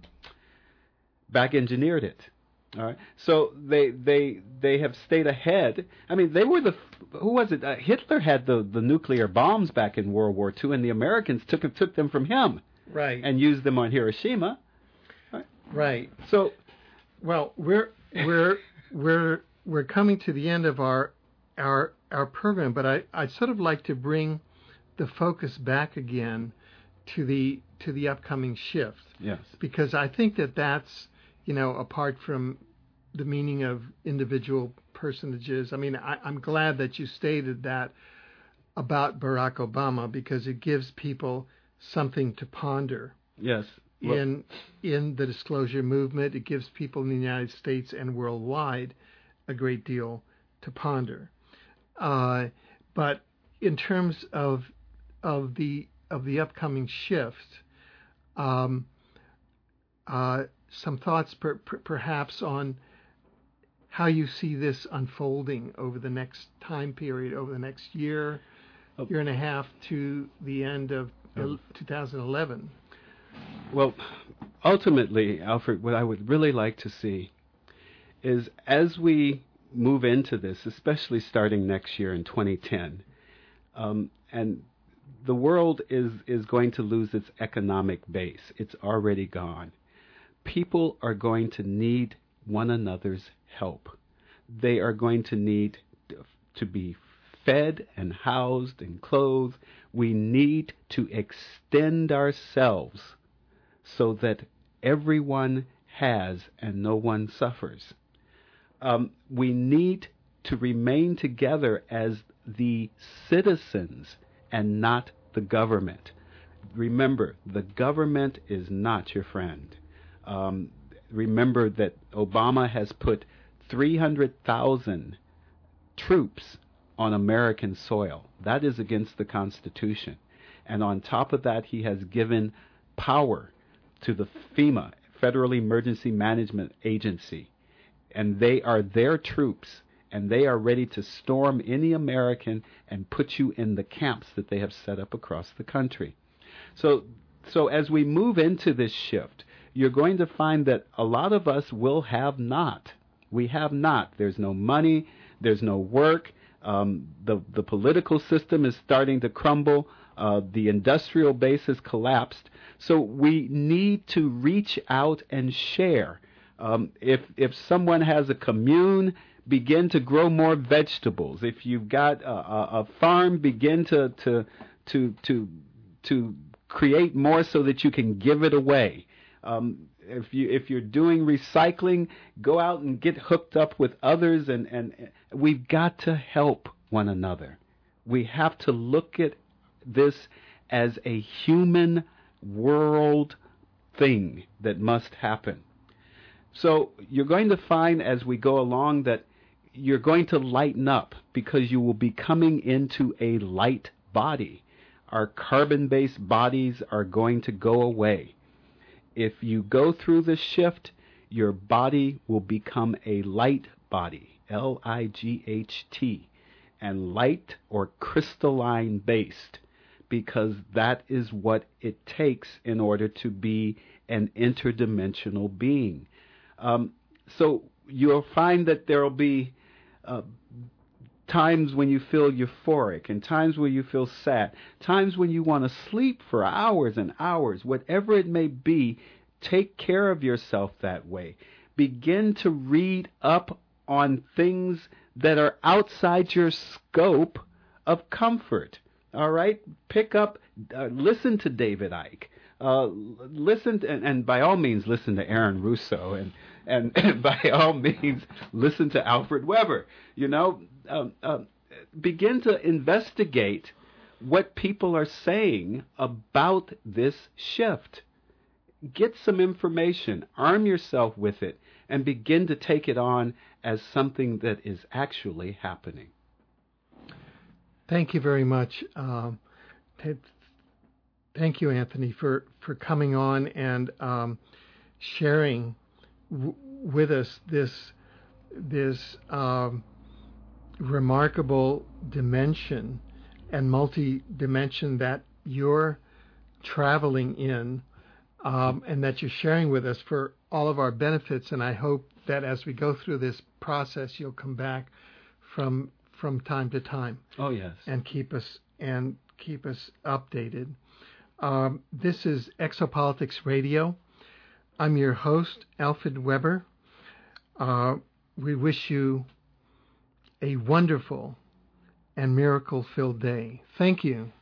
back engineered it. All right. So they they they have stayed ahead. I mean, they were the who was it? Uh, Hitler had the, the nuclear bombs back in World War Two, and the Americans took took them from him. Right. And used them on Hiroshima. Right. Right. So, well, we're we're we're we're coming to the end of our our our program, but I I'd sort of like to bring the focus back again to the to the upcoming shift. Yes. Because I think that that's, you know, apart from the meaning of individual personages. I mean, I, I'm glad that you stated that about Barack Obama because it gives people something to ponder. Yes. Well, in in the disclosure movement, it gives people in the United States and worldwide a great deal to ponder. Uh, but in terms of of the of the upcoming shift, um, uh, some thoughts per, per, perhaps on how you see this unfolding over the next time period, over the next year, oh. year and a half to the end of oh. two thousand eleven. Well, ultimately, Alfred, what I would really like to see is as we move into this, especially starting next year in twenty ten, um, and the world is, is going to lose its economic base. It's already gone. People are going to need one another's help. They are going to need to be fed and housed and clothed. We need to extend ourselves so that everyone has and no one suffers. Um, we need to remain together as the citizens and not the government. Remember, the government is not your friend. Um, remember that Obama has put three hundred thousand troops on American soil. That is against the Constitution. And on top of that, he has given power to the FEMA, Federal Emergency Management Agency. And they are their troops, and they are ready to storm any American and put you in the camps that they have set up across the country. So, so as we move into this shift, you're going to find that a lot of us will have not. We have not. There's no money. There's no work. Um, the, the political system is starting to crumble. Uh, the industrial base has collapsed. So we need to reach out and share. Um, if if someone has a commune, begin to grow more vegetables. If you've got a, a, a farm, begin to to to to to create more so that you can give it away. Um, if you if you're doing recycling, go out and get hooked up with others, and, and we've got to help one another. We have to look at this as a human world thing that must happen. So you're going to find as we go along that you're going to lighten up because you will be coming into a light body. Our carbon-based bodies are going to go away. If you go through this shift, your body will become a light body, L I G H T, and light or crystalline based, because that is what it takes in order to be an interdimensional being. Um, so you'll find that there will be uh, times when you feel euphoric and times when you feel sad, times when you want to sleep for hours and hours. Whatever it may be, take care of yourself that way. Begin to read up on things that are outside your scope of comfort. All right? Pick up, uh, listen to David Icke. Uh, listen to, and, and by all means listen to Aaron Russo, and, and, and by all means listen to Alfred Weber. You know, um, uh, begin to investigate what people are saying about this shift. Get some information, arm yourself with it, and begin to take it on as something that is actually happening. Thank you very much. Um, Ted. Thank you, Anthony, for, for coming on and um, sharing w- with us this this um, remarkable dimension and multi-dimension that you're traveling in, um, and that you're sharing with us for all of our benefits. And I hope that as we go through this process, you'll come back from from time to time. Oh yes, and keep us and keep us updated. Um, this is Exopolitics Radio. I'm your host, Alfred Weber. Uh, we wish you a wonderful and miracle-filled day. Thank you.